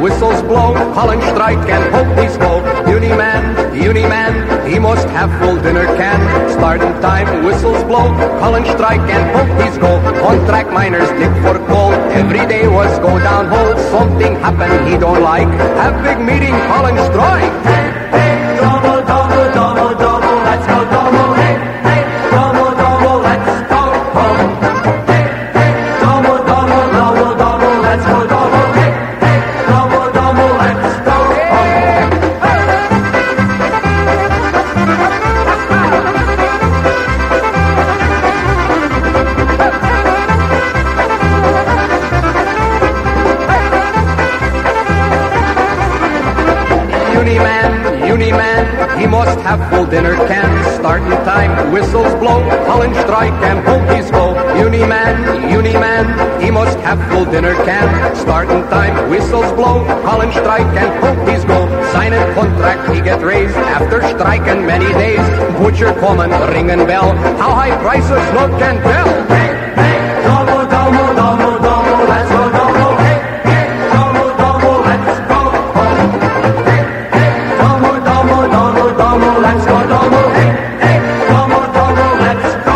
whistles blow, Holland strike and Hokies go. Uniman, he must have full dinner can. Starting time, whistles blow, Holland strike and Hokies go. On-track miners dig for coal, every day was go down hole. Something happened he don't like, have big meeting, Holland strike. Hey, hey, double, double, double, double, let's go double, hey, hey, double, double, let's go home. Hey, hey, double, double, double, double, let's go double, hey, hey, double, double, let's go home. Uniman, he must have full dinner can. Starting time, whistles blow, Holland strike and Hokies go. Uniman, he must have full dinner can. Starting time, whistles blow, Holland strike and Hokies go. Signing contract, he get raised after striking many days. Butcher coming, ringing bell, how high prices no can tell. Hey, hey, double, double, double, double, let's go double. Hey, hey, double, double, let's go home. Double, let's go double, hey, hey, double, double, let's go.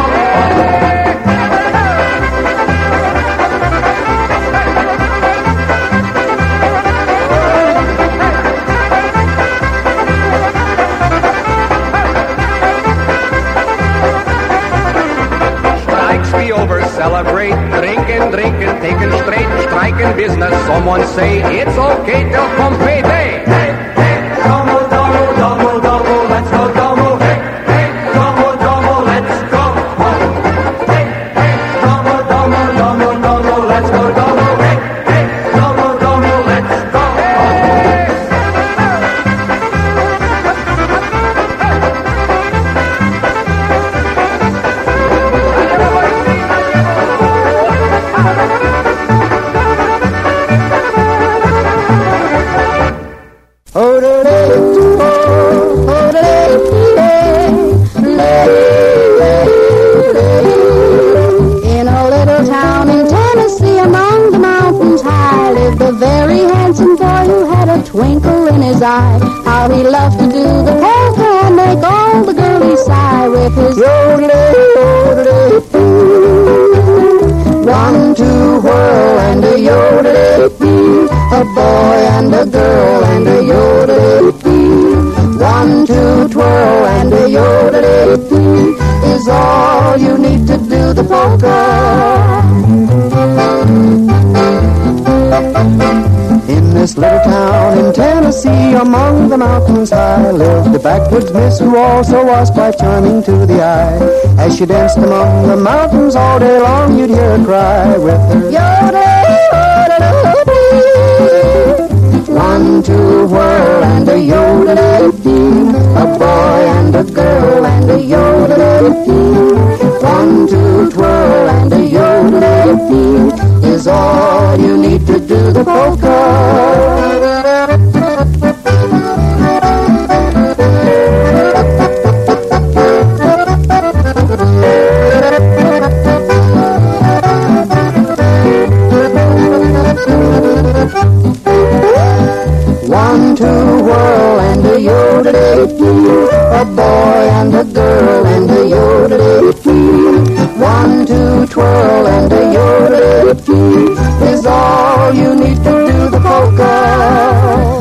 Strikes be over, celebrate, drinking, taking straight, striking business. Someone say it's okay till come payday. Hey, hey, double, double, double, double, let's go double, hey, hey, double, double, let's go home. Hey, hey, double, double, double, double, let's go double, hey, hey, double, double, let's go home. In a little town in Tennessee among the mountains high lived a very handsome boy who had a twinkle in his eye. How he loved to do the polka and make all the girlies sigh with his one, two, whirl and a yodelay-dee. A boy and a girl and a yodelay-dee. 1, 2, twirl and a yodelay-dee is all you need to do the polka. In this little town in Tennessee, among the mountains high, lived a backwoods miss who also was quite charming to the eye. As she danced among the mountains all day long, you'd hear her cry with her yodelay-yodelay-dee. 1, 2, whirl and a yodelay-dee. A boy and a girl and a yodelay-dee. 1, 2, twirl and a yodelay-dee is all you need to do the polka. 1, 2, whirl and a yodelay-dee. A boy and a girl and a yodelay-dee. 1, 2, twirl and a yodelay-dee is all you need to do the polka.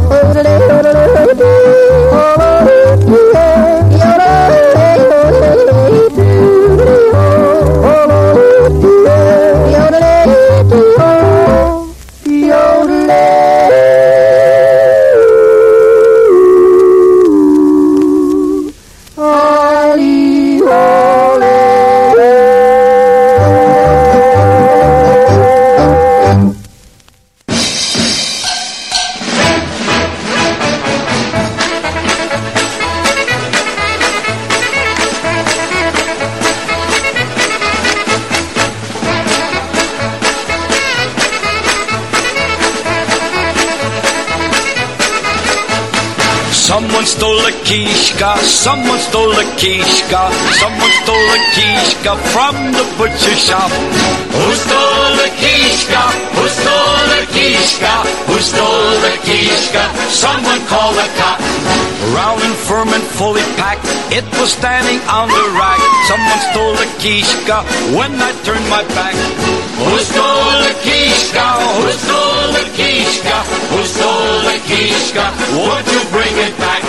Someone stole a kishka, someone stole a kishka, someone stole a kishka from the butcher shop. Who stole a kishka? Who stole a kishka? Kishka? Who stole the Kishka? Someone call the cop. Round and firm and fully packed, it was standing on the rack. Someone stole the Kishka when I turned my back. Who stole the Kishka? Who stole the Kishka? Who stole the Kishka? Won't you bring it back?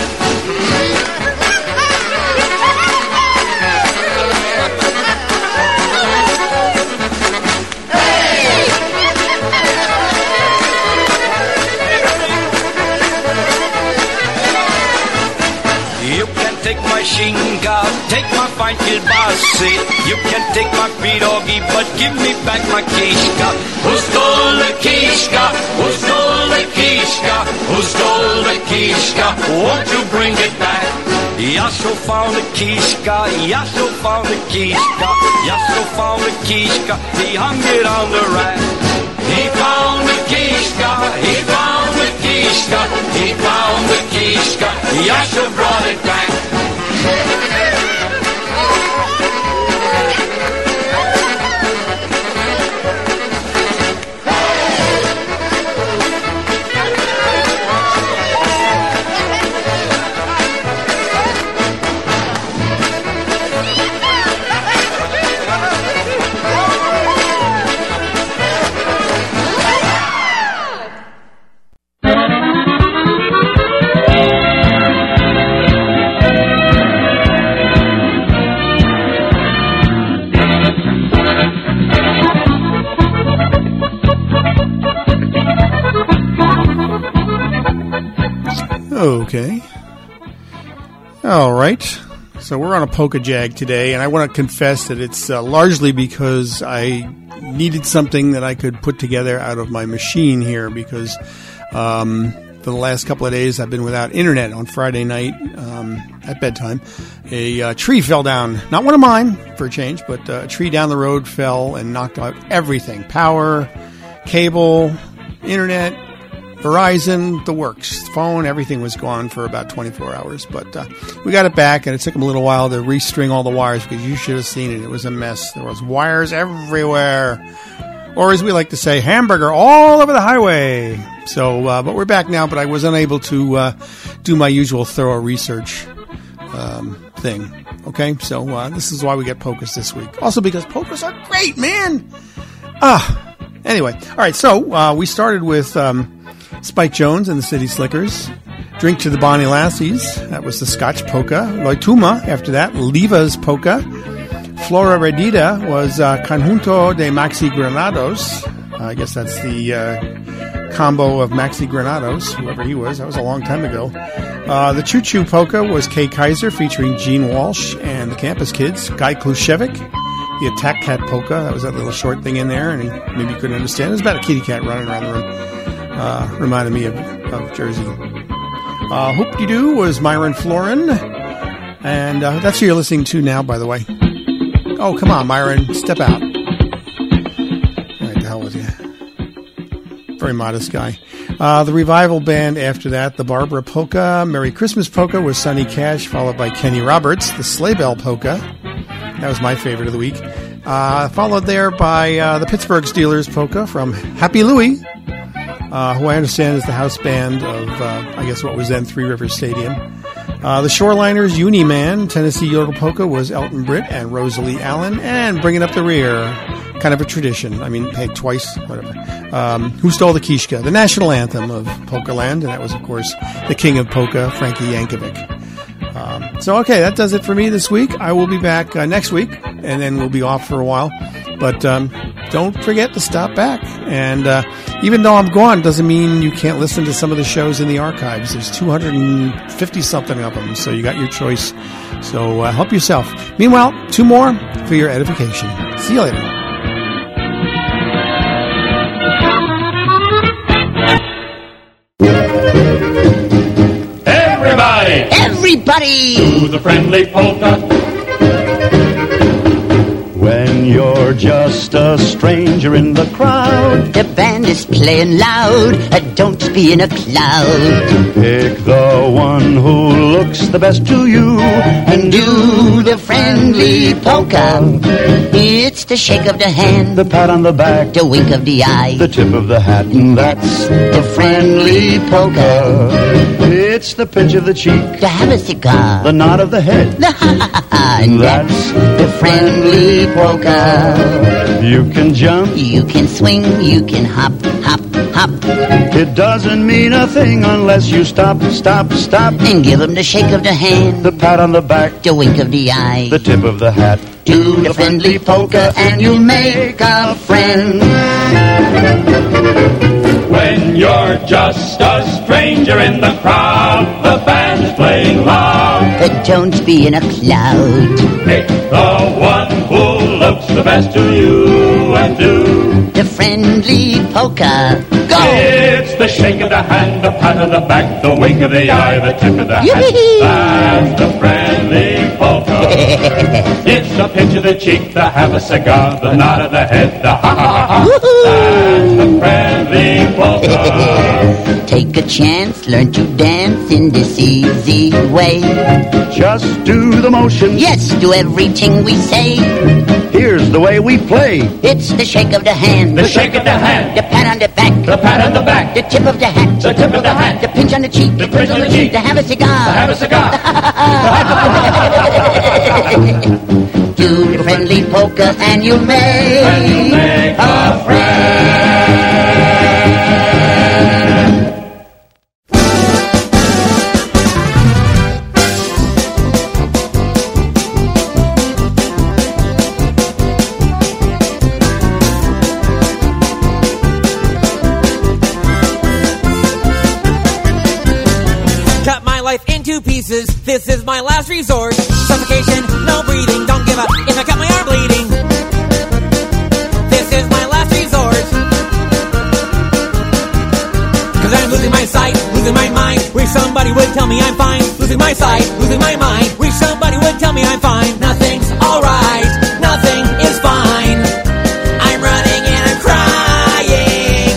Take my shinga, take my fine kilbasi. You can take my pierogi, but give me back my kishka. Who stole the kishka? Who stole the kishka? Who stole the kishka? Won't you bring it back? Yasho found the kishka, Yasho found the kishka, Yasho found the kishka. He hung it on the rack. He found the kishka, he found the kishka, he found the kishka. Yasho brought it back. Okay. All right. So we're on a polka jag today, and I want to confess that it's largely because I needed something that I could put together out of my machine here because for the last couple of days I've been without internet. On Friday night at bedtime, a tree fell down. Not one of mine, for a change, but a tree down the road fell and knocked out everything. Power, cable, internet, Verizon, the works, phone, everything was gone for about 24 hours. But we got it back, and it took them a little while to restring all the wires because you should have seen it. It was a mess. There was wires everywhere. Or as we like to say, hamburger all over the highway. So, but we're back now, but I was unable to do my usual thorough research thing. Okay, so this is why we get polkas this week. Also because polkas are great, man! Anyway, all right, so we started with Spike Jones and the City Slickers. Drink to the Bonnie Lassies. That was the Scotch polka. Loituma, after that, Leva's polka. Flora Redita was Conjunto de Maxi Granados. I guess that's the combo of Maxi Granados, whoever he was. That was a long time ago. The Choo Choo polka was Kay Kaiser featuring Gene Walsh and the Campus Kids. Guy Klushevik. The Attack Cat polka. That was that little short thing in there, and he maybe couldn't understand. It was about a kitty cat running around the room. Reminded me of Jersey. Hoop-de-doo was Myron Florin. And that's who you're listening to now, by the way. Oh, come on, Myron. Step out. All right, the hell with you. Very modest guy. The Revival Band after that, the Barbara Polka. Merry Christmas Polka was Sonny Cash, followed by Kenny Roberts. The Sleigh Bell Polka. That was my favorite of the week. Followed there by the Pittsburgh Steelers Polka from Happy Louie, who I understand is the house band of, I guess, what was then Three Rivers Stadium. The Shoreliners, Uniman, Tennessee Yodel Polka was Elton Britt and Rosalie Allen. And bringing up the rear, kind of a tradition. I mean, hey, twice, whatever. Who Stole the Kishka, the national anthem of Polka Land. And that was, of course, the king of polka, Frankie Yankovic. So, okay, that does it for me this week. I will be back next week, and then we'll be off for a while. But don't forget to stop back. And even though I'm gone, doesn't mean you can't listen to some of the shows in the archives. There's 250-something of them, so you got your choice. So help yourself. Meanwhile, 2 more for your edification. See you later. Everybody! Do the friendly polka. When you're just a stranger in the crowd, the band band is playing loud. Don't be in a cloud. Pick the one who looks the best to you And do the friendly polka. It's the shake of the hand, the pat on the back, the wink of the eye, the tip of the hat, and that's the friendly polka. It's the pinch of the cheek, To have a cigar, the nod of the head, and that's the friendly polka. You can jump, You can swing, you can hop, hop, hop, it doesn't mean a thing unless you stop, stop, stop. and give 'em the shake of the hand, The pat on the back, the wink of the eye. the tip of the hat. Do the friendly polka and you'll make a friend. When you're just a stranger in the crowd, the band is playing loud. But don't be in a cloud. Pick the one who looks the best to you and do The friendly polka. Go! It's the shake of the hand, the pat of the back, the wink of the eye, the tip of the hat. Yippee! That's the friendly polka. It's the pinch of the cheek, the have a cigar, the nod of the head, the ha ha ha ha. That's the friendly polka. Take a chance, learn to dance in this easy way. Just do the motion. Yes, do everything we say. Here's the way we play. It's the shake of the hand, The shake of the hand, the pat on the back, the pat on the back, the tip of the hat, the tip of the hat, the pinch on the cheek, the pinch on the cheek, to have a cigar. have a cigar. Do the friendly polka and you'll make a friend. Cut my life into pieces, this is my last resort. Suffocation, no breathing, don't give up if I cut my arm bleeding. This is my last resort. Cause I'm losing my sight, losing my mind. Wish somebody would tell me I'm fine. Losing my sight, losing my mind. Wish somebody would tell me I'm fine. Nothing's alright, nothing is fine. I'm running and I'm crying.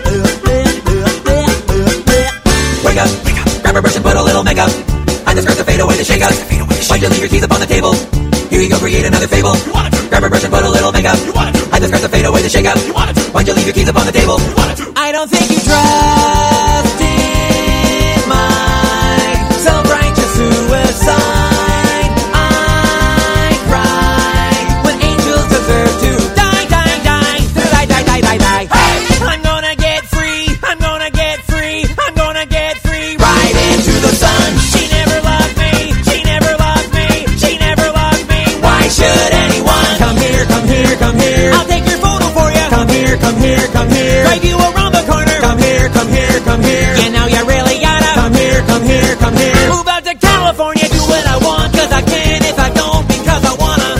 Wake up, grab a brush and put a little makeup. I just to fade away the shake-up. Why'd you leave your keys up on the table? Here you go, create another fable. Grab a brush and put a little makeup. I just to fade away the shake-up. Why'd you leave your keys up on the table? I don't think you trust in my self-righteous suicide. I cry when angels deserve to die, die, die, die, die, die, die, die. Hey! I'm gonna get free, I'm gonna get free, I'm gonna get free right into the sun. She never loved me, she never loved me, she never loved me. Why should anyone come here, come here, come here? I'll take your photo for you. Come here, come here, come here. Drive you around the corner. Come here, come here, come here. You know you really gotta come here, come here, come here. Move out to California, do what I want, cause I can. If I don't, because I wanna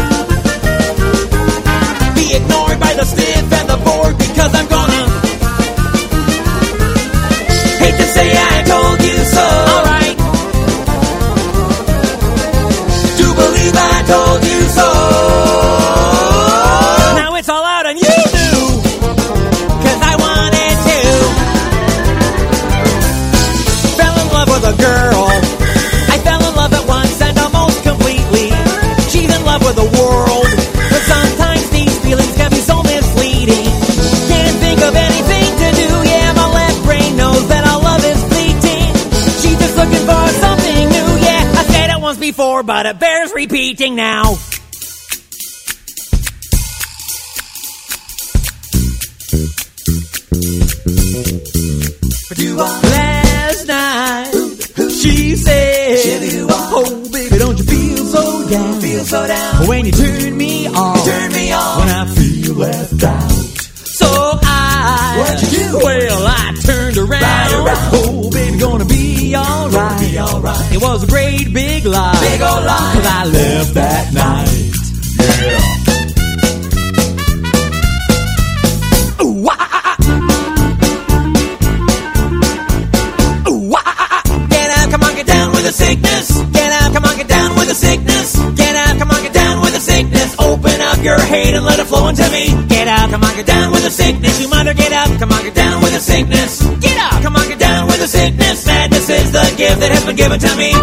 be ignored by the stiff and the bored, because I'm gonna hate to say I told you so. Alright, do believe I told you so. Now it's all out on you, cause I wanted to. Fell in love with a girl. I fell in love at once and almost completely. She's in love with the world, but sometimes these feelings can be so misleading. Can't think of anything to do, yeah, my left brain knows that our love is fleeting. She's just looking for something new, yeah, I said it once before, but it bears repeating now. Last night, she said, oh baby, don't you feel so down? Feel so down when you turn me on. Turn me on when I feel left out. So what'd you do? Well, I turned around. Right. Oh baby, gonna be alright. Be alright. It was a great big lie. Big old lie. 'Cause I left that night. Yeah. Ooh, ah, ah, ah. The sickness, get out, come on, get down with the sickness. Get out, come on, get down with the sickness. Open up your hate and let it flow into me. Get out, come on, get down with the sickness. You mother, get up, with the sickness. Get up, come on, get down with the sickness. Madness is the gift that has been given to me.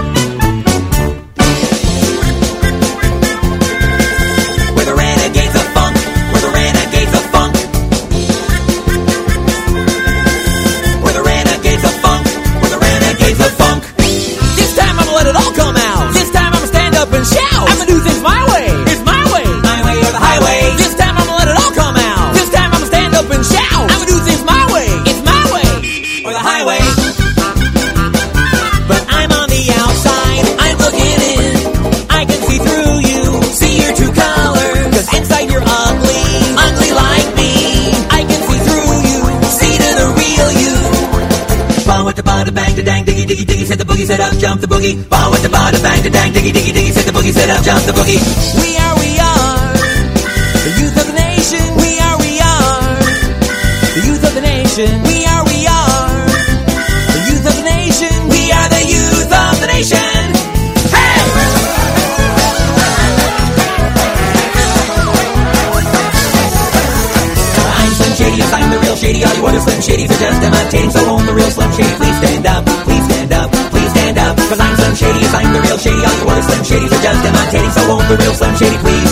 We're the renegades of funk. We're the renegades of funk. We're the renegades of funk. We're the renegades of funk. This time I'm gonna let it all come out. This time I'm gonna stand up and shout. I'm gonna do things my way. It's my way. My way or the highway. This time I'm gonna let it all come out. This time I'm gonna stand up and shout. I'm gonna do things my way. It's my way or the highway. But I'm on the outside. I'm looking in. I can see through you. See your true colors. 'Cause inside you're ugly. Ugly like me. I can see through you. See to the real you. Ball with the bada bang, da dang, diggy, diggy, diggy, set the boogie, set up, jump the boogie. Ball with the bada bang, da dang, diggy, diggy, diggy, set the boogie, set up, jump the boogie. We are the youth of the nation. We are the youth of the nation. We are the youth of the nation. We are the youth of the nation. Hey! I'm Slim Shady, yes, I'm the real Shady. All you other Slim Shadys are just imitating. So won't the real Slim Shady please stand up? Please stand up, please stand up. 'Cause I'm Slim Shady, yes, I'm the real Shady. All you other Slim Shadys are just imitating. So won't the real Slim Shady please